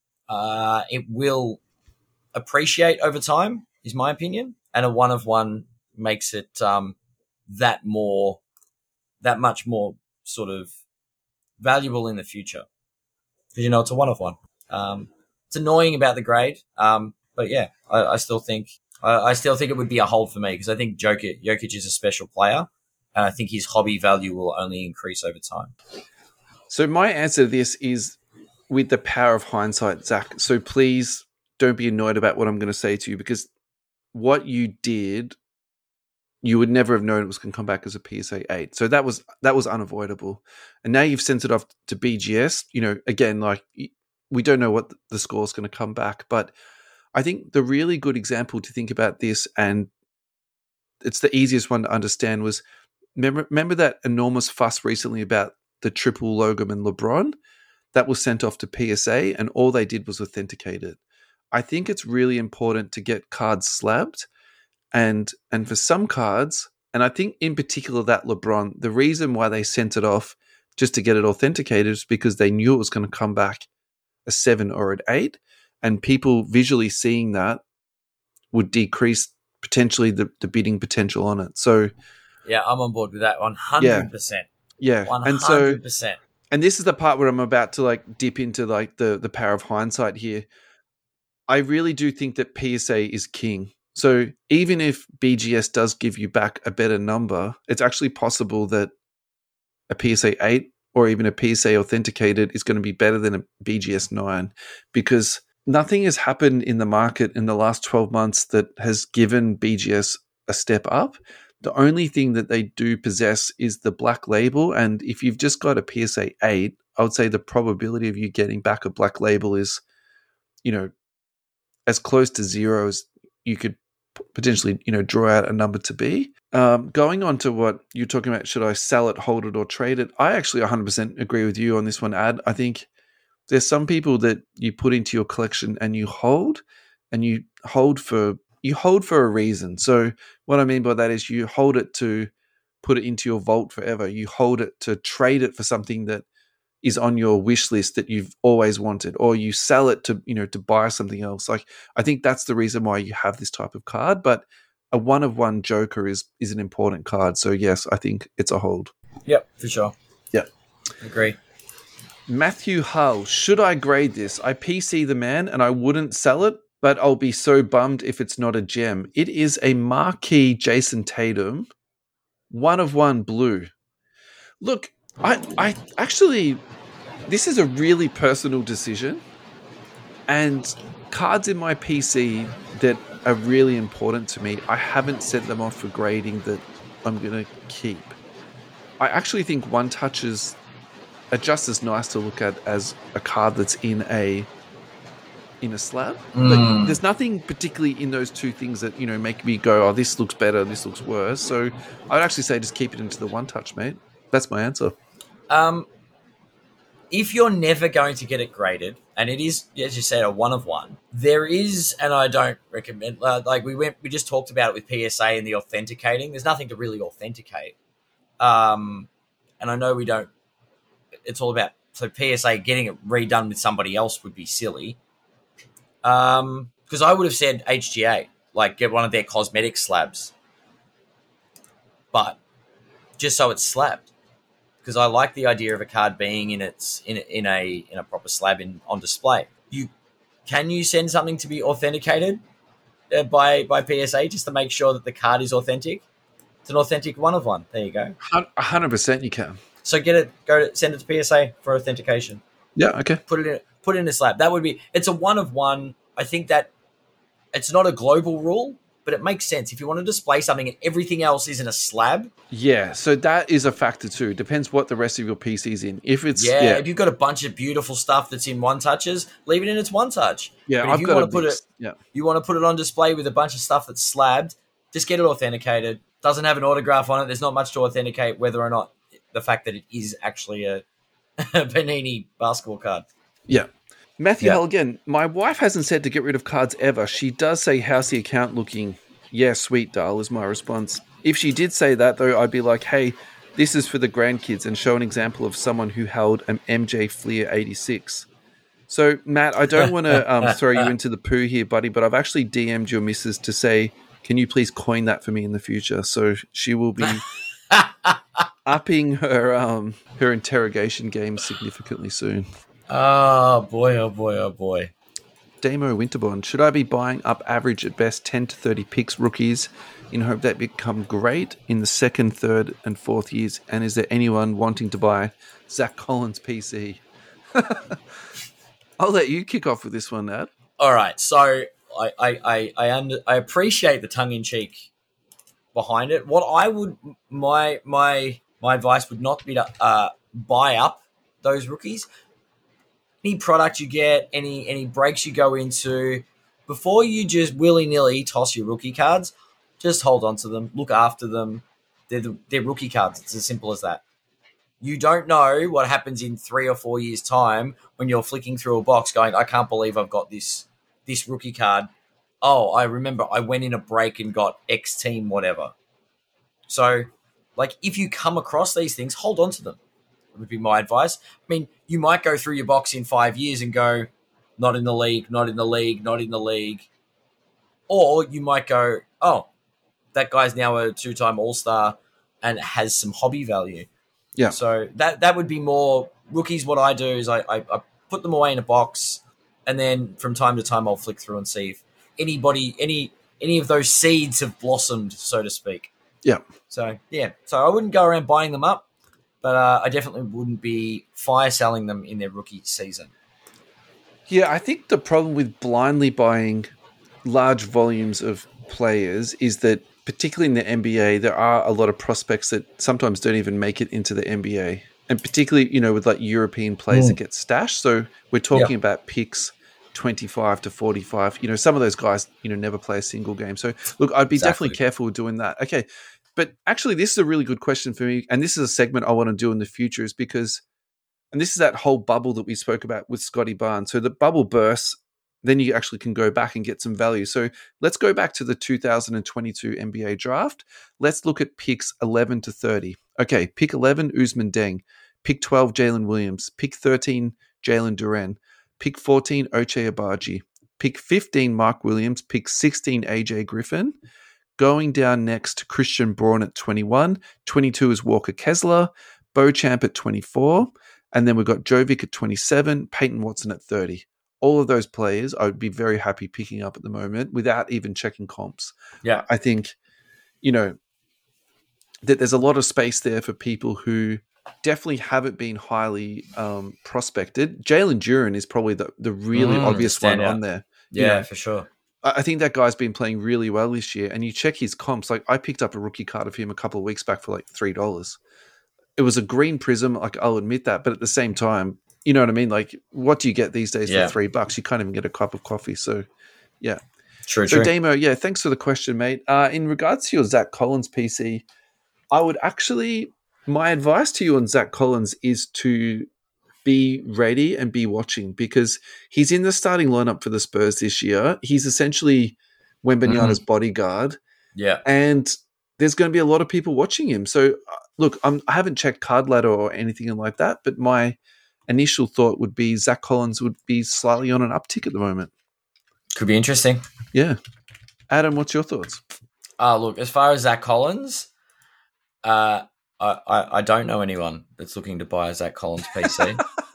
Uh, it will appreciate over time, is my opinion, and a one of one makes it um, that more that much more sort of valuable in the future because, you know, it's a one of one. Um, it's annoying about the grade, um, but yeah, I, I still think. I still think it would be a hold for me because I think Jokic, Jokic is a special player, and I think his hobby value will only increase over time. So my answer to this is with the power of hindsight, Zach. So please don't be annoyed about what I'm going to say to you because what you did, you would never have known it was going to come back as a P S A eight. So that was that was unavoidable. And now you've sent it off to B G S. You know, again, like we don't know what the score is going to come back, but I think the really good example to think about this, and it's the easiest one to understand, was remember, remember that enormous fuss recently about the triple Logan and LeBron? That was sent off to P S A, and all they did was authenticate it. I think it's really important to get cards slabbed, and and for some cards, and I think in particular that LeBron, the reason why they sent it off just to get it authenticated is because they knew it was going to come back a seven or an eight. And people visually seeing that would decrease potentially the, the bidding potential on it. So, yeah, I'm on board with that one hundred percent. Yeah, one hundred percent. And so, and this is the part where I'm about to like dip into like the the power of hindsight here. I really do think that P S A is king. So even if B G S does give you back a better number, it's actually possible that a P S A eight or even a P S A authenticated is going to be better than a B G S nine because nothing has happened in the market in the last twelve months that has given B G S a step up. The only thing that they do possess is the black label. And if you've just got a P S A eight, I would say the probability of you getting back a black label is, you know, as close to zero as you could potentially, you know, draw out a number to be. Um, going on to what you're talking about, should I sell it, hold it, or trade it? I actually one hundred percent agree with you on this one, Ad. I think there's some people that you put into your collection and you hold, and you hold for you hold for a reason. So what I mean by that is you hold it to put it into your vault forever. You hold it to trade it for something that is on your wish list that you've always wanted, or you sell it to, you know, to buy something else. Like I think that's the reason why you have this type of card. But a one of one Joker is is an important card. So yes, I think it's a hold. Yep, for sure. Yep, agree. Matthew Hull, should I grade this? I P C the man and I wouldn't sell it, but I'll be so bummed if it's not a gem. It is a marquee Jason Tatum, one of one blue. Look, I, I actually, this is a really personal decision, and cards in my P C that are really important to me, I haven't sent them off for grading that I'm going to keep. I actually think One Touches are just as nice to look at as a card that's in a in a slab. Mm. But there's nothing particularly in those two things that, you know, make me go, oh, this looks better, this looks worse. So I'd actually say just keep it into the one touch, mate. That's my answer. Um, if you're never going to get it graded, and it is, as you said, a one of one, there is, and I don't recommend, uh, like we went, we just talked about it with P S A and the authenticating. There's nothing to really authenticate. Um, and I know we don't, it's all about, so P S A getting it redone with somebody else would be silly. Um, because I would have said H G A, like get one of their cosmetic slabs, but just so it's slabbed. Because I like the idea of a card being in its in in a in a proper slab in on display. You can you send something to be authenticated uh, by by P S A just to make sure that the card is authentic? It's an authentic one of one. There you go. A hundred percent, you can. So get it, go to, send it to P S A for authentication. Yeah, okay. Put it in put it in a slab. That would be. It's a one of one. I think that it's not a global rule, but it makes sense. If you want to display something and everything else is in a slab. Yeah, so that is a factor too. Depends what the rest of your P C's in. If it's yeah, yeah. if you've got a bunch of beautiful stuff that's in one touches, leave it in its one touch. Yeah, but if I've you got want to put mix. it, yeah, you want to put it on display with a bunch of stuff that's slabbed, just get it authenticated. Doesn't have an autograph on it. There's not much to authenticate whether or not the fact that it is actually a, a Panini basketball card. Yeah. Matthew Yeah. Hull again. My wife hasn't said to get rid of cards ever. She does say, how's the account looking? Yeah, sweet, Dale, is my response. If she did say that, though, I'd be like, hey, this is for the grandkids, and show an example of someone who held an M J Fleer eighty-six. So, Matt, I don't want to um, throw you into the poo here, buddy, but I've actually D M'd your missus to say, can you please coin that for me in the future? So she will be upping her um, her interrogation game significantly soon. Oh, boy, oh, boy, oh, boy. Damo Winterbond, should I be buying up average at best ten to thirty picks rookies in hope they become great in the second, third, and fourth years? And is there anyone wanting to buy Zach Collins P C? I'll let you kick off with this one, Nat. All right, so I I I I, under, I appreciate the tongue in cheek behind it. What I would my my my advice would not be to uh, buy up those rookies. Any product you get, any any breaks you go into, before you just willy nilly toss your rookie cards, just hold on to them, look after them. They're the, they're rookie cards. It's as simple as that. You don't know what happens in three or four years' time when you're flicking through a box going, I can't believe I've got this this rookie card. Oh, I remember I went in a break and got X team whatever. So, like, if you come across these things, hold on to them. That would be my advice. I mean, you might go through your box in five years and go, not in the league, not in the league, not in the league. Or you might go, oh, that guy's now a two-time All-Star and has some hobby value. Yeah. So that that would be more rookies. What I do is I, I, I put them away in a box, and then from time to time I'll flick through and see if anybody, any any of those seeds have blossomed, so to speak. Yeah. So yeah. So I wouldn't go around buying them up, but uh, I definitely wouldn't be fire selling them in their rookie season. Yeah, I think the problem with blindly buying large volumes of players is that, particularly in the N B A, there are a lot of prospects that sometimes don't even make it into the N B A. And particularly, you know, with like European players mm. that get stashed. So we're talking yeah. about picks twenty-five to forty-five. You know, some of those guys, you know, never play a single game. So look, I'd be exactly. definitely careful with doing that. Okay. But actually, this is a really good question for me. And this is a segment I want to do in the future is because, and this is that whole bubble that we spoke about with Scotty Barnes. So the bubble bursts, then you actually can go back and get some value. So let's go back to the two thousand twenty-two N B A draft. Let's look at picks eleven to thirty. Okay, pick eleven, Ousmane Dieng. Pick twelve, Jalen Williams. Pick thirteen, Jalen Duren. Pick fourteen, Ochai Agbaji. Pick fifteen, Mark Williams. Pick sixteen, A J Griffin. Going down next, Christian Braun at twenty-one. twenty-two is Walker Kessler. Beauchamp at twenty-four. And then we've got Jovic at twenty-seven. Peyton Watson at thirty. All of those players I would be very happy picking up at the moment without even checking comps. Yeah. I think, you know, that there's a lot of space there for people who definitely haven't been highly um, prospected. Jalen Duren is probably the, the really mm, obvious one out. on there. Yeah, you know, for sure. I think that guy's been playing really well this year, and you check his comps. Like I picked up a rookie card of him a couple of weeks back for like three dollars. it was a green Prism. Like, I'll admit that, but at the same time, you know what I mean? Like, what do you get these days Yeah. for three bucks? You can't even get a cup of coffee. So, yeah. True, so, true. Damo, yeah, thanks for the question, mate. Uh, in regards to your Zach Collins P C, I would actually, my advice to you on Zach Collins is to be ready and be watching, because he's in the starting lineup for the Spurs this year. He's essentially Wembanyama's Mhm. bodyguard, Yeah. and there's going to be a lot of people watching him. So, uh, look, I'm, I haven't checked Card Ladder or anything like that, but my initial thought would be Zach Collins would be slightly on an uptick at the moment. Could be interesting. Yeah. Adam, what's your thoughts? Uh, look, as far as Zach Collins, uh, I, I, I don't know anyone that's looking to buy a Zach Collins P C.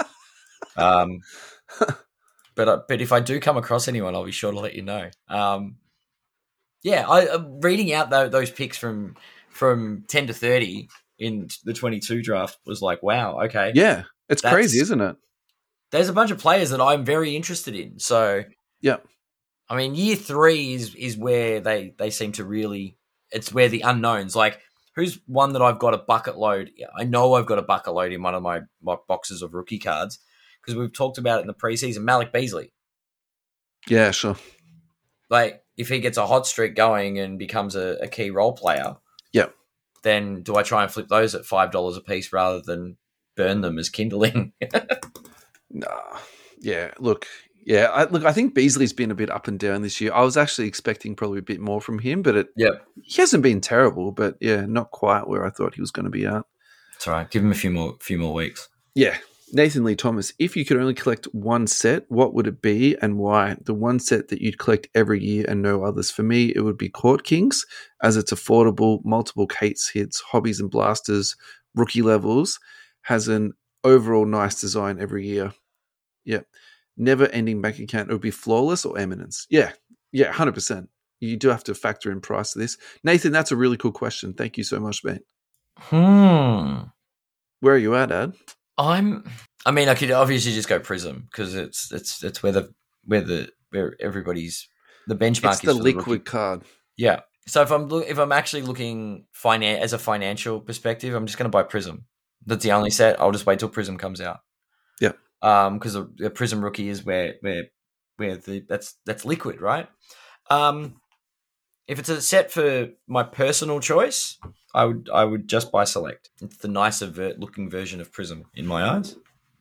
um, but uh, but if I do come across anyone, I'll be sure to let you know. Um, yeah, I uh, reading out though those picks from from ten to thirty in the twenty-two draft was like, wow, okay, Yeah, it's That's- crazy, isn't it? there's a bunch of players that I'm very interested in. So Yeah. I mean, year three is is where they they seem to really. It's where the unknowns, like who's one that I've got a bucket load. I know I've got a bucket load in one of my, my boxes of rookie cards because we've talked about it in the preseason. Malik Beasley, Yeah, sure. like if he gets a hot streak going and becomes a, a key role player, Yeah. then do I try and flip those at five dollars a piece rather than burn them as kindling? Nah. Yeah, look. Yeah, I, look, I think Beasley's been a bit up and down this year. I was actually expecting probably a bit more from him, but it, Yep. he hasn't been terrible, but yeah, not quite where I thought he was going to be at. That's all right. Give him a few more few more weeks. Yeah. Nathan Lee Thomas, if you could only collect one set, what would it be and why? The one set that you'd collect every year and no others. For me, it would be Court Kings, as it's affordable, multiple Kate's hits, hobbies and blasters, rookie levels, has an overall nice design every year. Yeah. Never ending bank account. It would be flawless or eminence. Yeah. Yeah, one hundred percent. You do have to factor in price to this. Nathan, that's a really cool question. Thank you so much, mate. Hmm. Where are you at, Ad? I'm. I mean, I could obviously just go Prism because it's it's it's where the where the where everybody's the benchmark It's is the for liquid rookie. card. Yeah. So if I'm look, if I'm actually looking finan- as a financial perspective, I'm just going to buy Prism. That's the only set. I'll just wait till Prism comes out. Yeah. Um, because the, the Prism rookie is where where where the that's that's liquid, right? Um, if it's a set for my personal choice, I would I would just buy Select. It's the nicer ver- looking version of Prism in my eyes.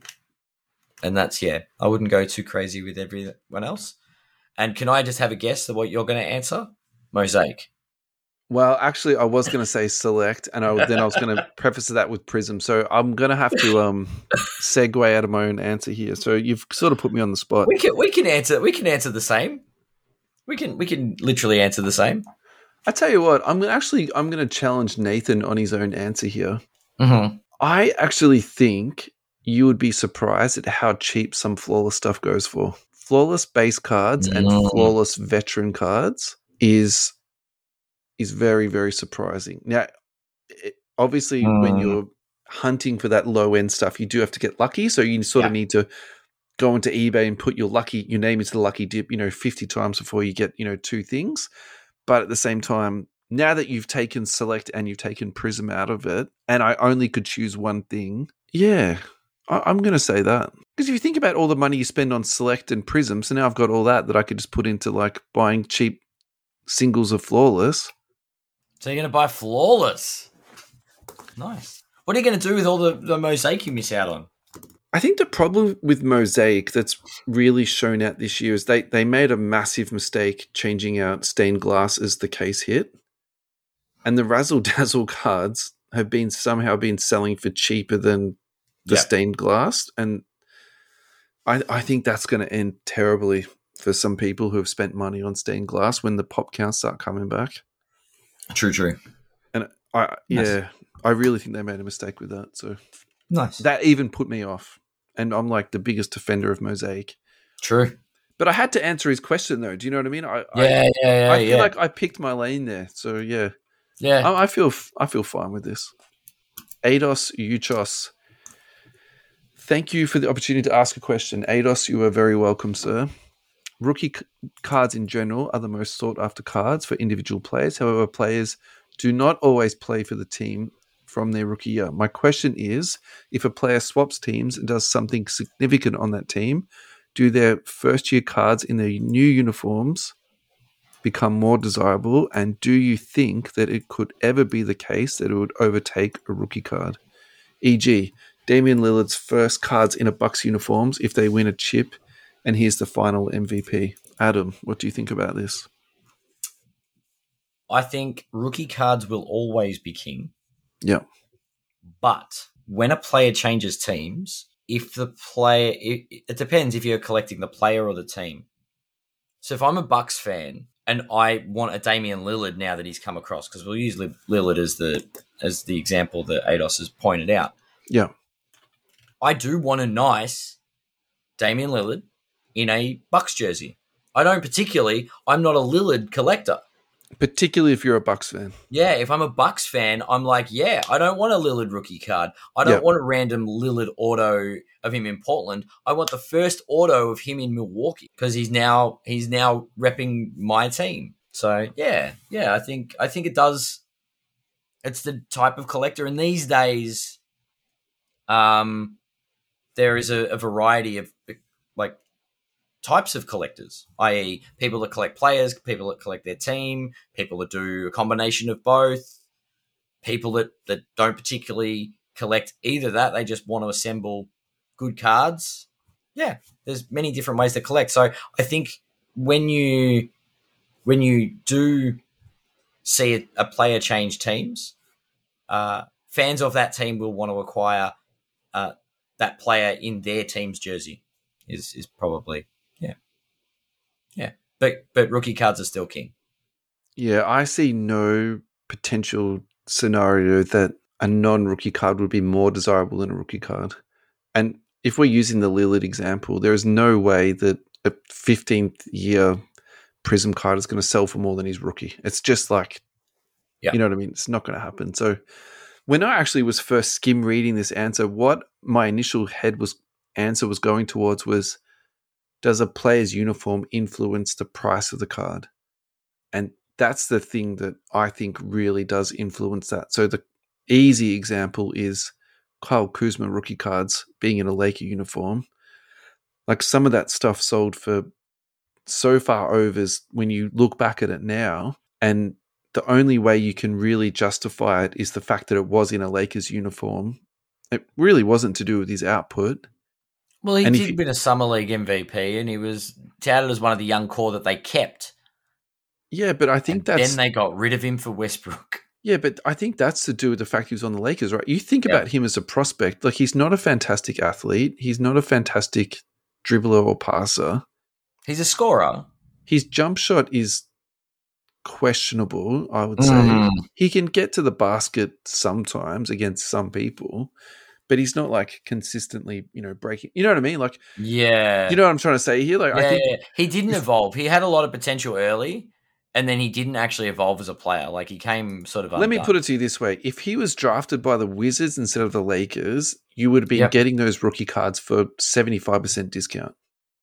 And that's, yeah, I wouldn't go too crazy with everyone else. And can I just have a guess of what you're going to answer? Mosaic. Well, actually, I was going to say Select, and I, then I was going to preface that with Prism. So I'm going to have to um, segue out of my own answer here. So you've sort of put me on the spot. We can we can answer we can answer the same. We can we can literally answer the same. I tell you what, I'm gonna actually I'm going to challenge Nathan on his own answer here. Mm-hmm. I actually think you would be surprised at how cheap some flawless stuff goes for. Flawless base cards and Mm. flawless veteran cards is is very, very surprising. Now, it, obviously, Mm. when you're hunting for that low end stuff, you do have to get lucky. So you sort of Yeah. need to go into eBay and put your lucky your name into the lucky dip, you know, fifty times before you get, you know, two things. But at the same time, now that you've taken Select and you've taken Prism out of it, and I only could choose one thing, yeah, I, I'm going to say that. Because if you think about all the money you spend on Select and Prism, so now I've got all that that I could just put into like buying cheap singles of Flawless. So you're going to buy Flawless. Nice. What are you going to do with all the, the Mosaic you miss out on? I think the problem with Mosaic that's really shown out this year is they, they made a massive mistake changing out stained glass as the case hit. And the Razzle Dazzle cards have been somehow been selling for cheaper than the Yep. stained glass. And I, I think that's going to end terribly for some people who have spent money on stained glass when the pop counts start coming back. True, true. And I Nice. yeah, I really think they made a mistake with that. So Nice. that even put me off. And I'm like the biggest defender of Mosaic. True. But I had to answer his question though. Do you know what I mean? I, Yeah, I, yeah, yeah, I feel yeah. like I picked my lane there. So yeah, yeah. I, I feel I feel fine with this. Ados Uchos, thank you for the opportunity to ask a question. Ados, you are very welcome, sir. Rookie c- cards in general are the most sought after cards for individual players. However, players do not always play for the team from their rookie year. My question is, if a player swaps teams and does something significant on that team, do their first-year cards in their new uniforms become more desirable? And do you think that it could ever be the case that it would overtake a rookie card? for example, Damian Lillard's first cards in a Bucks uniforms if they win a chip, and here's the final M V P. Adam, what do you think about this? I think rookie cards will always be king. Yeah. But when a player changes teams, if the player, it, it depends if you're collecting the player or the team. So if I'm a Bucks fan and I want a Damian Lillard now that he's come across, because we'll use Lillard as the as the example that Ados has pointed out. Yeah. I do want a nice Damian Lillard in a Bucks jersey. I don't particularly, I'm not a Lillard collector. Particularly if you're a Bucks fan. Yeah, if I'm a Bucks fan, I'm like, yeah, I don't want a Lillard rookie card. I don't yep. want a random Lillard auto of him in Portland. I want the first auto of him in Milwaukee because he's now he's now repping my team. So yeah, yeah, I think I think it does. It's the type of collector, and these days, um, there is a, a variety of like types of collectors, that is people that collect players, people that collect their team, people that do a combination of both, people that, that don't particularly collect either that. They just want to assemble good cards. Yeah, there's many different ways to collect. So I think when you when you do see a, a player change teams, uh, fans of that team will want to acquire uh, that player in their team's jersey is is probably... Yeah. Yeah. But but rookie cards are still king. Yeah, I see no potential scenario that a non-rookie card would be more desirable than a rookie card. And if we're using the Lillard example, there is no way that a fifteenth year Prism card is going to sell for more than his rookie. It's just like, yeah. You know what I mean? It's not going to happen. So when I actually was first skim reading this answer, what my initial head was answer was going towards was, does a player's uniform influence the price of the card? And that's the thing that I think really does influence that. So the easy example is Kyle Kuzma rookie cards being in a Laker uniform. Like some of that stuff sold for so far overs when you look back at it now, and the only way you can really justify it is the fact that it was in a Lakers uniform. It really wasn't to do with his output. Well, he and did you, win a Summer League M V P, and he was touted as one of the young core that they kept. Yeah, but I think and that's... Then they got rid of him for Westbrook. Yeah, but I think that's to do with the fact he was on the Lakers, right? You think yep. about him as a prospect. Like, he's not a fantastic athlete. He's not a fantastic dribbler or passer. He's a scorer. His jump shot is questionable, I would say. Mm. He can get to the basket sometimes against some people, but he's not like consistently, you know, breaking. You know what I mean? Like, yeah, you know what I'm trying to say here. Like, yeah, I think yeah. he didn't evolve. He had a lot of potential early, and then he didn't actually evolve as a player. Like, he came sort of. Let undone. me put it to you this way: if he was drafted by the Wizards instead of the Lakers, you would have been yep. getting those rookie cards for seventy-five percent discount.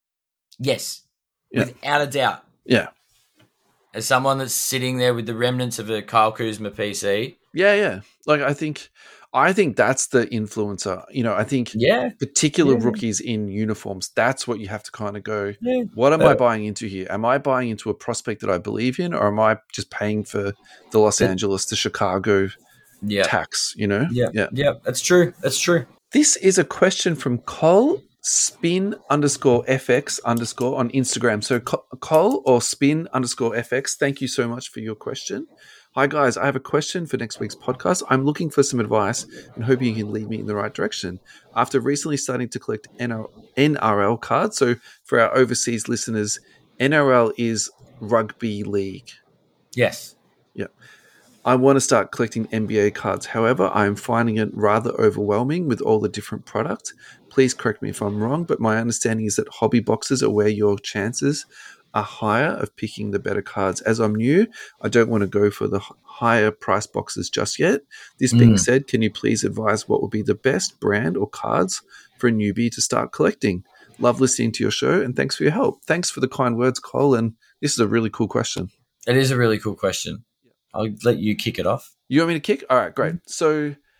Yes, yeah. without a doubt. Yeah. As someone that's sitting there with the remnants of a Kyle Kuzma P C. Yeah, yeah. Like, I think, I think that's the influencer. You know, I think yeah. particular yeah. rookies in uniforms, that's what you have to kind of go, yeah. what am uh, I buying into here? Am I buying into a prospect that I believe in, or am I just paying for the Los Angeles, the Chicago yeah. tax, you know? Yeah, yeah, yeah. That's true. That's true. This is a question from Cole spin underscore fx underscore on Instagram. So Cole or spin underscore fx, thank you so much for your question. Hi guys, I have a question for next week's podcast. I'm looking for some advice and hoping you can lead me in the right direction. After recently starting to collect N R L cards, so for our overseas listeners, N R L is rugby league. Yes. Yeah. I want to start collecting N B A cards. However, I'm finding it rather overwhelming with all the different products. Please correct me if I'm wrong, but my understanding is that hobby boxes are where your chances are higher of picking the better cards. As I'm new, I don't want to go for the higher price boxes just yet. This being mm. said, can you please advise what would be the best brand or cards for a newbie to start collecting? Love listening to your show, and thanks for your help. Thanks for the kind words, Cole, and this is a really cool question. It is a really cool question. I'll let you kick it off. You want me to kick? All right, great. So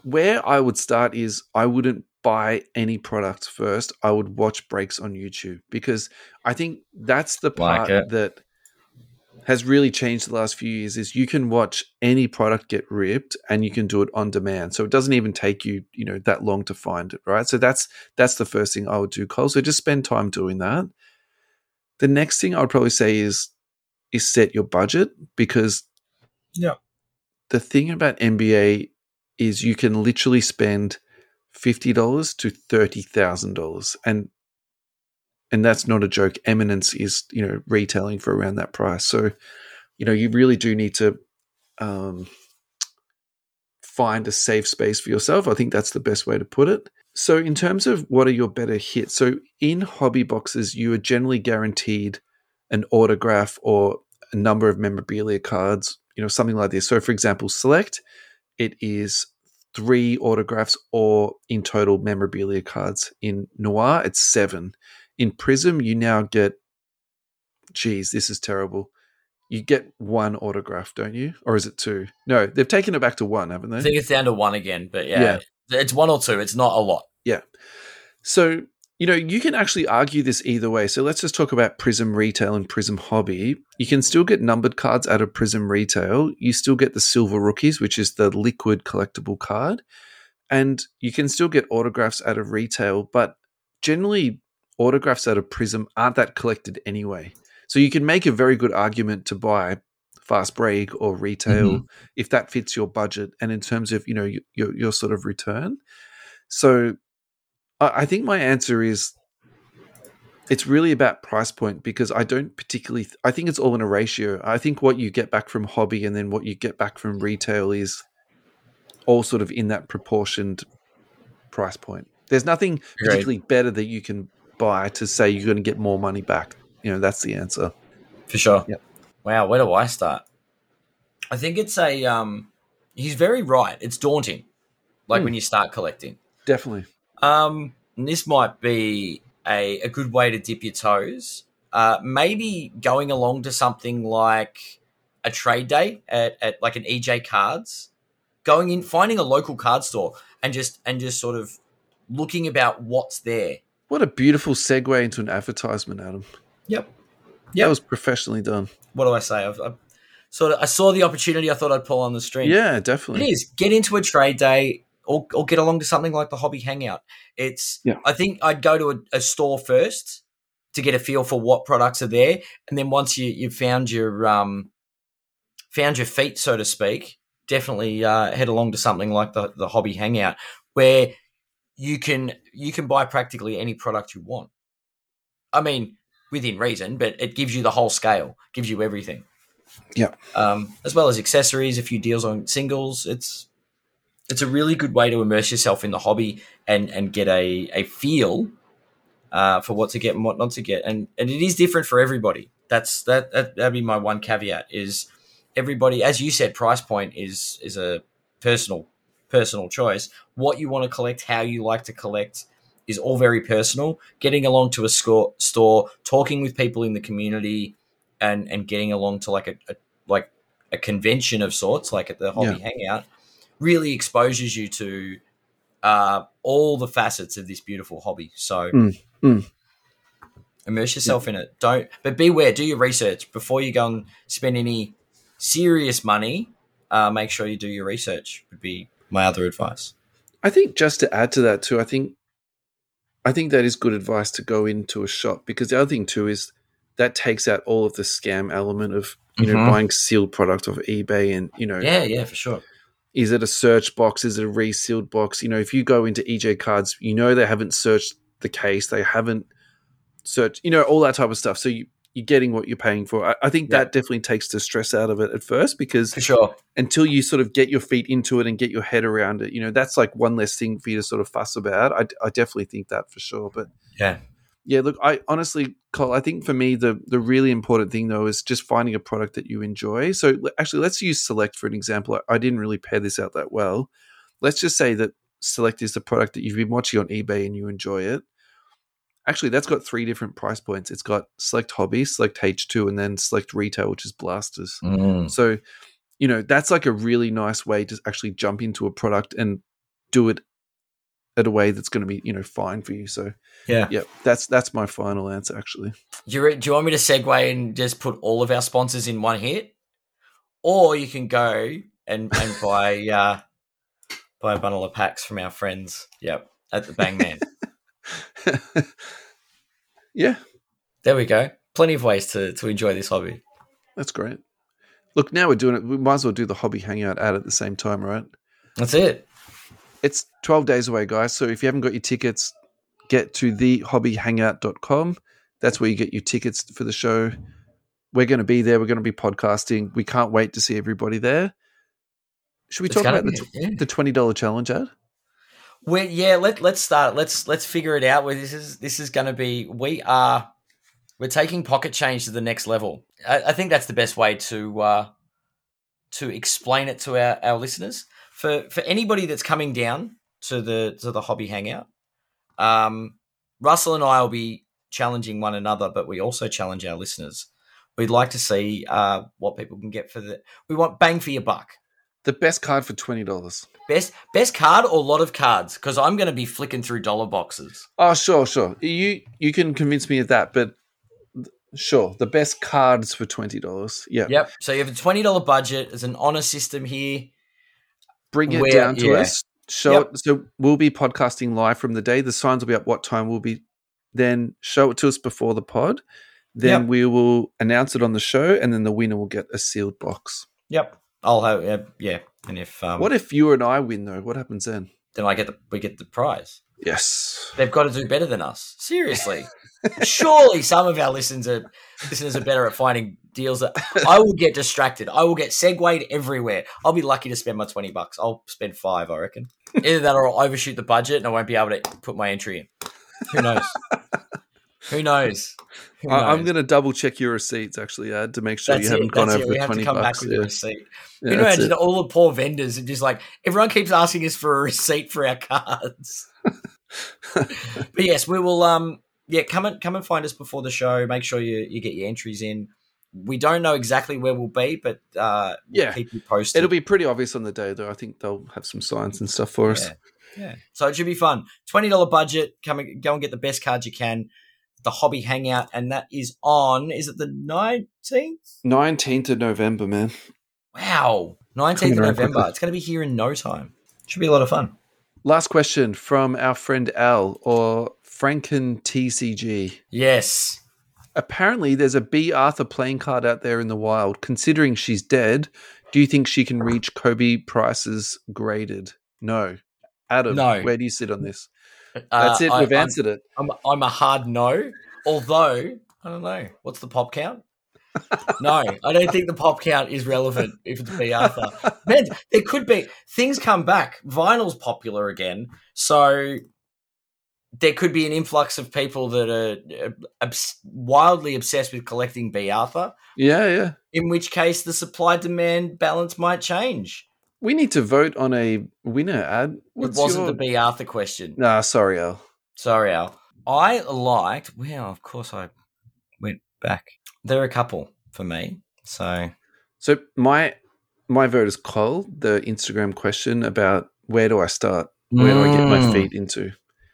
where I would start is I wouldn't buy any product first. I would watch breaks on YouTube because I think that's the part Like it. that has really changed the last few years is you can watch any product get ripped and you can do it on demand. So it doesn't even take you, you know, that long to find it, right? So that's that's the first thing I would do, Cole. So just spend time doing that. The next thing I would probably say is is set your budget because yeah. the thing about N B A is you can literally spend fifty dollars to thirty thousand dollars. And and that's not a joke. Eminence is, you know, retailing for around that price. So, you know, you really do need to um, find a safe space for yourself. I think that's the best way to put it. So in terms of what are your better hits, so in hobby boxes, you are generally guaranteed an autograph or a number of memorabilia cards, you know, something like this. So for example, Select, it is three autographs or in total memorabilia cards. In Noir, it's seven. In Prism, you now get, geez, this is terrible. You get one autograph, don't you? Or is it two? No, they've taken it back to one, haven't they? I think it's down to one again, but yeah, yeah. It's one or two. It's not a lot. Yeah. So, you know, you can actually argue this either way. So let's just talk about Prism Retail and Prism Hobby. You can still get numbered cards out of Prism Retail. You still get the Silver Rookies, which is the liquid collectible card. And you can still get autographs out of retail, but generally autographs out of Prism aren't that collected anyway. So you can make a very good argument to buy Fast Break or retail mm-hmm. if that fits your budget and in terms of, you know, your your sort of return. So I think my answer is it's really about price point because I don't particularly th- – I think it's all in a ratio. I think what you get back from hobby and then what you get back from retail is all sort of in that proportioned price point. There's nothing particularly Great. better that you can buy to say you're going to get more money back. You know, that's the answer. For sure. Yep. Wow, where do I start? I think it's a um, – he's very right. It's daunting, like mm. when you start collecting. Definitely. Um, and this might be a, a good way to dip your toes. Uh, maybe going along to something like a trade day at, at like an E J Cards, going in, finding a local card store and just and just sort of looking about what's there. What a beautiful segue into an advertisement, Adam. Yep. Yep. That was professionally done. What do I say? I've, I've sort of I saw the opportunity. I thought I'd pull on the string. Yeah, definitely. It is. Get into a trade day. Or, or get along to something like the Hobby Hangout. It's. Yeah. I think I'd go to a, a store first to get a feel for what products are there, and then once you you've found your um found your feet, so to speak, definitely uh, head along to something like the the Hobby Hangout, where you can you can buy practically any product you want. I mean, within reason, but it gives you the whole scale, gives you everything. Yeah. Um, as well as accessories, a few deals on singles. It's. It's a really good way to immerse yourself in the hobby and, and get a, a feel uh, for what to get and what not to get. And and it is different for everybody. That's that, that that'd be my one caveat is everybody, as you said, price point is is a personal personal choice. What you want to collect, how you like to collect is all very personal. Getting along to a score, store, talking with people in the community and, and getting along to like a, a like a convention of sorts, like at the Hobby yeah. Hangout, really exposes you to uh, all the facets of this beautiful hobby. So mm, mm. immerse yourself yeah. in it. Don't, but beware. Do your research before you go and spend any serious money. Uh, make sure you do your research. Would be my other advice. I think just to add to that too, I think I think that is good advice to go into a shop because the other thing too is that takes out all of the scam element of you mm-hmm. know buying sealed product off eBay and you know yeah yeah for sure. Is it a search box? Is it a resealed box? You know, if you go into E J Cards, you know they haven't searched the case. They haven't searched, you know, all that type of stuff. So you, you're getting what you're paying for. I, I think yeah. that definitely takes the stress out of it at first because for sure. until you sort of get your feet into it and get your head around it, you know, that's like one less thing for you to sort of fuss about. I, I definitely think that for sure. But yeah. Yeah, look, I honestly, Cole, I think for me, the the really important thing, though, is just finding a product that you enjoy. So actually, let's use Select for an example. I didn't really pair this out that well. Let's just say that Select is the product that you've been watching on eBay and you enjoy it. Actually, that's got three different price points. It's got Select Hobby, Select H two, and then Select Retail, which is Blasters. Mm. So, you know, that's like a really nice way to actually jump into a product and do it at a way that's going to be, you know, fine for you. So Yeah. yeah, that's that's my final answer actually. Do you, re- do you want me to segue and just put all of our sponsors in one hit? Or you can go and, and buy uh, buy a bundle of packs from our friends, yep, at the Bang Man. Yeah. There we go. Plenty of ways to, to enjoy this hobby. That's great. Look, now we're doing it. We might as well do the hobby hangout ad at the same time, right? That's it. It's twelve days away, guys. So if you haven't got your tickets, get to the hobby hangout dot com. That's where you get your tickets for the show. We're going to be there. We're going to be podcasting. We can't wait to see everybody there. Should we It's talk gonna about be- the, yeah. the twenty dollars challenge ad? We yeah, let let's start. Let's let's figure it out. Where this is this is going to be. We are we're taking pocket change to the next level. I, I think that's the best way to uh, to explain it to our, our listeners. For for anybody that's coming down to the to the hobby hangout, um, Russell and I will be challenging one another, but we also challenge our listeners. We'd like to see uh, what people can get for the. We want bang for your buck. The best card for twenty dollars. Best best card or lot of cards? Because I'm going to be flicking through dollar boxes. Oh, sure, sure. You you can convince me of that, but sure. The best cards for twenty dollars. Yeah. Yep. So you have a twenty dollars budget. There's an honor system here. Bring it Where- down to yeah. us. Show Yep. it. So we'll be podcasting live from the day. The signs will be up what time we'll be. Then show it to us before the pod. Then Yep. we will announce it on the show, and then the winner will get a sealed box. Yep. I'll have uh, yeah. And if um, What if you and I win though? What happens then? then I get the we get the prize. Yes. They've got to do better than us. Seriously. Surely some of our listeners are listeners are better at finding deals that I will get distracted. I will get segued everywhere. I'll be lucky to spend my twenty bucks. I'll spend five, I reckon. Either that or I'll overshoot the budget and I won't be able to put my entry in. Who knows? Who knows? Who I, I'm knows? going to double check your receipts actually, Ad, to make sure That's you haven't it. gone That's over it. We the have to twenty come bucks. back with yeah. a receipt. Yeah, Can you that's imagine it. all the poor vendors and just like everyone keeps asking us for a receipt for our cards? But yes, we will. Um, yeah, come and come and find us before the show. Make sure you you get your entries in. We don't know exactly where we'll be, but uh, we'll Yeah. keep you posted. It'll be pretty obvious on the day, though. I think they'll have some signs and stuff for us. Yeah. Yeah. So it should be fun. twenty dollars budget. Come and go and get the best cards you can. The Hobby Hangout, and that is on. Is it the nineteenth? nineteenth of November, man. Wow, nineteenth of Coming around November. quickly. It's going to be here in no time. Should be a lot of fun. Last question from our friend Al or Franken T C G. Yes. Apparently, there's a B. Arthur playing card out there in the wild. Considering she's dead, do you think she can reach Kobe Price's graded? No. Adam, No. where do you sit on this? Uh, That's it. I- We've I'm- answered it. I'm I'm a hard no. Although I don't know what's the pop count. No, I don't think the pop count is relevant if it's B. Arthur. Man, there could be things come back. Vinyl's popular again, so there could be an influx of people that are uh, obs- wildly obsessed with collecting B. Arthur. Yeah, yeah. In which case, the supply demand balance might change. We need to vote on a winner, Ad. What's it wasn't your... the B. Arthur question. Nah, sorry, Al. Sorry, Al. I liked. Well, of course, I went back. There are a couple for me. So So my my vote is Cole, the Instagram question about where do I start? Where do I get my Mm. feet into?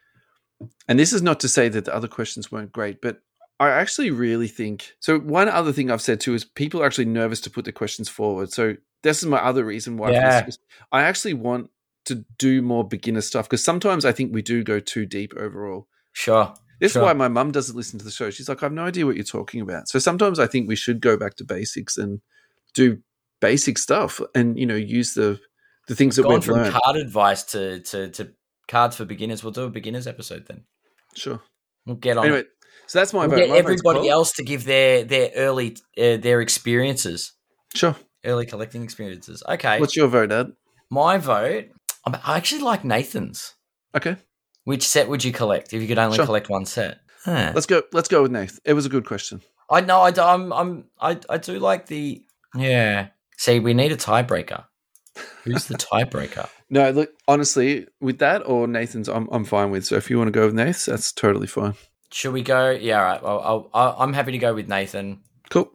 And this is not to say that the other questions weren't great, but I actually really think so. One other thing I've said too is people are actually nervous to put the questions forward. So this is my other reason why Yeah. I actually want to do more beginner stuff because sometimes I think we do go too deep overall. sure. This Sure. is why my mum doesn't listen to the show. She's like, I have no idea what you're talking about. So sometimes I think we should go back to basics and do basic stuff and, you know, use the the things that Gone we've from learned. card advice to, to to cards for beginners. We'll do a beginners episode then. Sure. We'll get on. Anyway, it. so that's my We'll vote. get My vote's everybody Cole. else to give their their early uh, their experiences, Sure. early collecting experiences. Okay, What's your vote, Dad? my vote. I'm- I actually like Nathan's. Okay. Which set would you collect if you could only Sure. collect one set? Huh. Let's go. Let's go with Nath. It was a good question. I know. I, do- I'm. I'm. I. I do like the. Yeah. See, we need a tiebreaker. Who's the tiebreaker? No, look, honestly, with that or Nathan's, I'm I'm fine with. So if you want to go with Nath, that's totally fine. Should we go? Yeah. All right. I'll, I'll, I'm happy to go with Nathan. Cool. Done.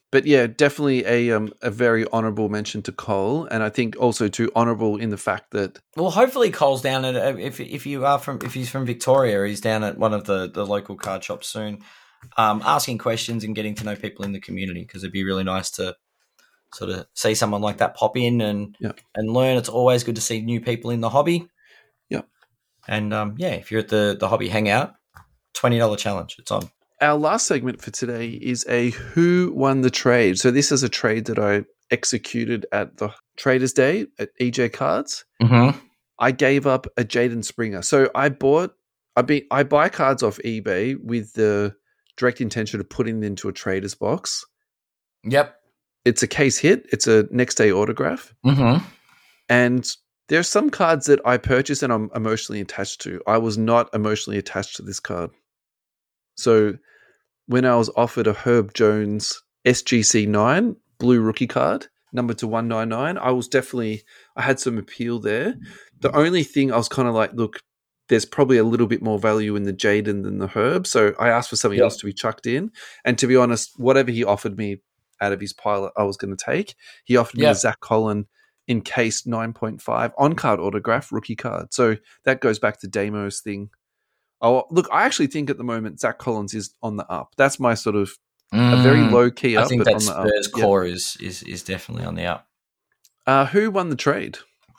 But yeah, definitely a um, a very honourable mention to Cole, and I think also too honourable in the fact that well, hopefully Cole's down at uh, if if you are from if he's from Victoria, he's down at one of the, the local card shops soon, um, asking questions and getting to know people in the community, because it'd be really nice to sort of see someone like that pop in and yeah. and learn. It's always good to see new people in the hobby. Yeah, and um, yeah, if you're at the the hobby hangout, twenty dollar challenge, it's on. Our last segment for today is a Who Won the Trade. So this is a trade that I executed at the Traders Day at E J Cards. Mm-hmm. I gave up a Jaden Springer. So I bought, I be, I buy cards off eBay with the direct intention of putting them into a trader's box. Yep. It's a case hit. It's a next day autograph. Mm-hmm. And there's some cards that I purchase and I'm emotionally attached to. I was not emotionally attached to this card. So when I was offered a Herb Jones S G C nine blue rookie card, number to one ninety-nine, I was definitely, I had some appeal there. The only thing I was kind of like, look, there's probably a little bit more value in the Jaden than the Herb. So I asked for something Yep. else to be chucked in. And to be honest, whatever he offered me out of his pile, I was going to take. He offered me Yep. a Zach Collin encased nine point five on-card autograph rookie card. So that goes back to Damo's thing. Oh, look, I actually think at the moment Zach Collins is on the up. That's my sort of a very Mm, low key up, I think but that on the up. Spurs Yeah. core is, is is definitely on the up. Uh, who won the trade?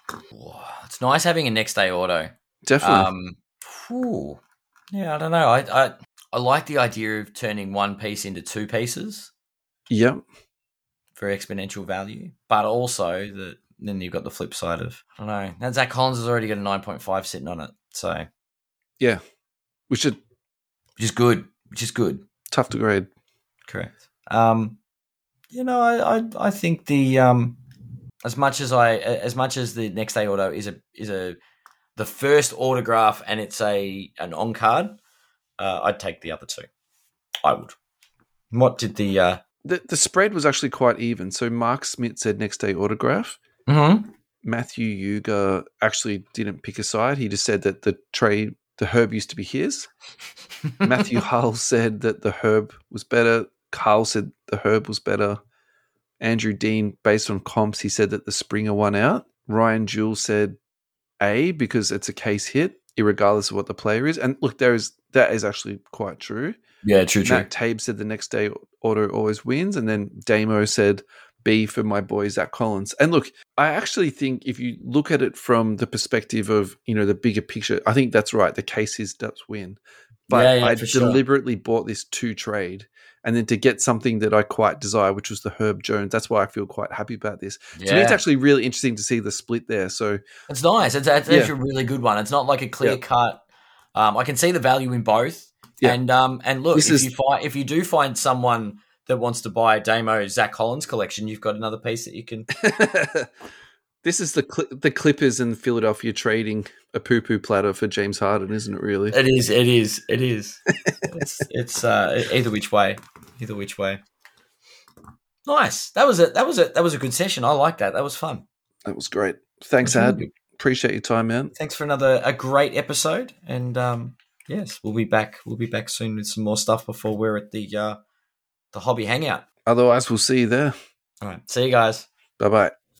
It's nice having a next day auto. Definitely. Um, whew. Yeah, I don't know. I, I I like the idea of turning one piece into two pieces yeah. for exponential value, but also that then you've got the flip side of, I don't know. Now Zach Collins has already got a nine point five sitting on it, so Yeah. We should. which is good. Which is good. Tough to grade. Correct. Um, you know, I, I I think the um, as much as I as much as the next day auto is a is a the first autograph and it's a an on card, uh, I'd take the other two. I would. What did the uh, The, the spread was actually quite even. So Mark Smith said next day autograph. mm-hmm. Matthew Yuga actually didn't pick a side. He just said that the trade, the Herb used to be his. Matthew Hull said that the Herb was better. Carl said the Herb was better. Andrew Dean, based on comps, he said that the Springer won out. Ryan Jewell said A because it's a case hit, irregardless of what the player is. And look, there is that is actually quite true. Yeah, true, true. Matt Tabe said the next day auto always wins. And then Damo said B for my boy Zach Collins. And look, I actually think if you look at it from the perspective of, you know, the bigger picture, I think that's right. The case is does win. But Yeah, yeah, I for sure. deliberately bought this to trade and then to get something that I quite desire, which was the Herb Jones. That's why I feel quite happy about this. To me, it's Yeah. actually really interesting to see the split there. So It's nice. It's, it's Yeah. actually a really good one. It's not like a clear Yeah. cut. Um, I can see the value in both. Yeah. And um, and look, This if is- you find if you do find someone that wants to buy a Damo Zach Collins collection, you've got another piece that you can. this is the Cl- the Clippers and Philadelphia trading a poo-poo platter for James Harden, isn't it really? It is. It is. It is. it's it's uh, either which way. Either which way. Nice. That was a that was a that was a good session. I like that. That was fun. That was great. Thanks, That's really Ad. good. Appreciate your time, man. Thanks for another a great episode. And um, yes, we'll be back. We'll be back soon with some more stuff before we're at the uh, the hobby hangout. Otherwise, we'll see you there. All right. See you guys. Bye-bye.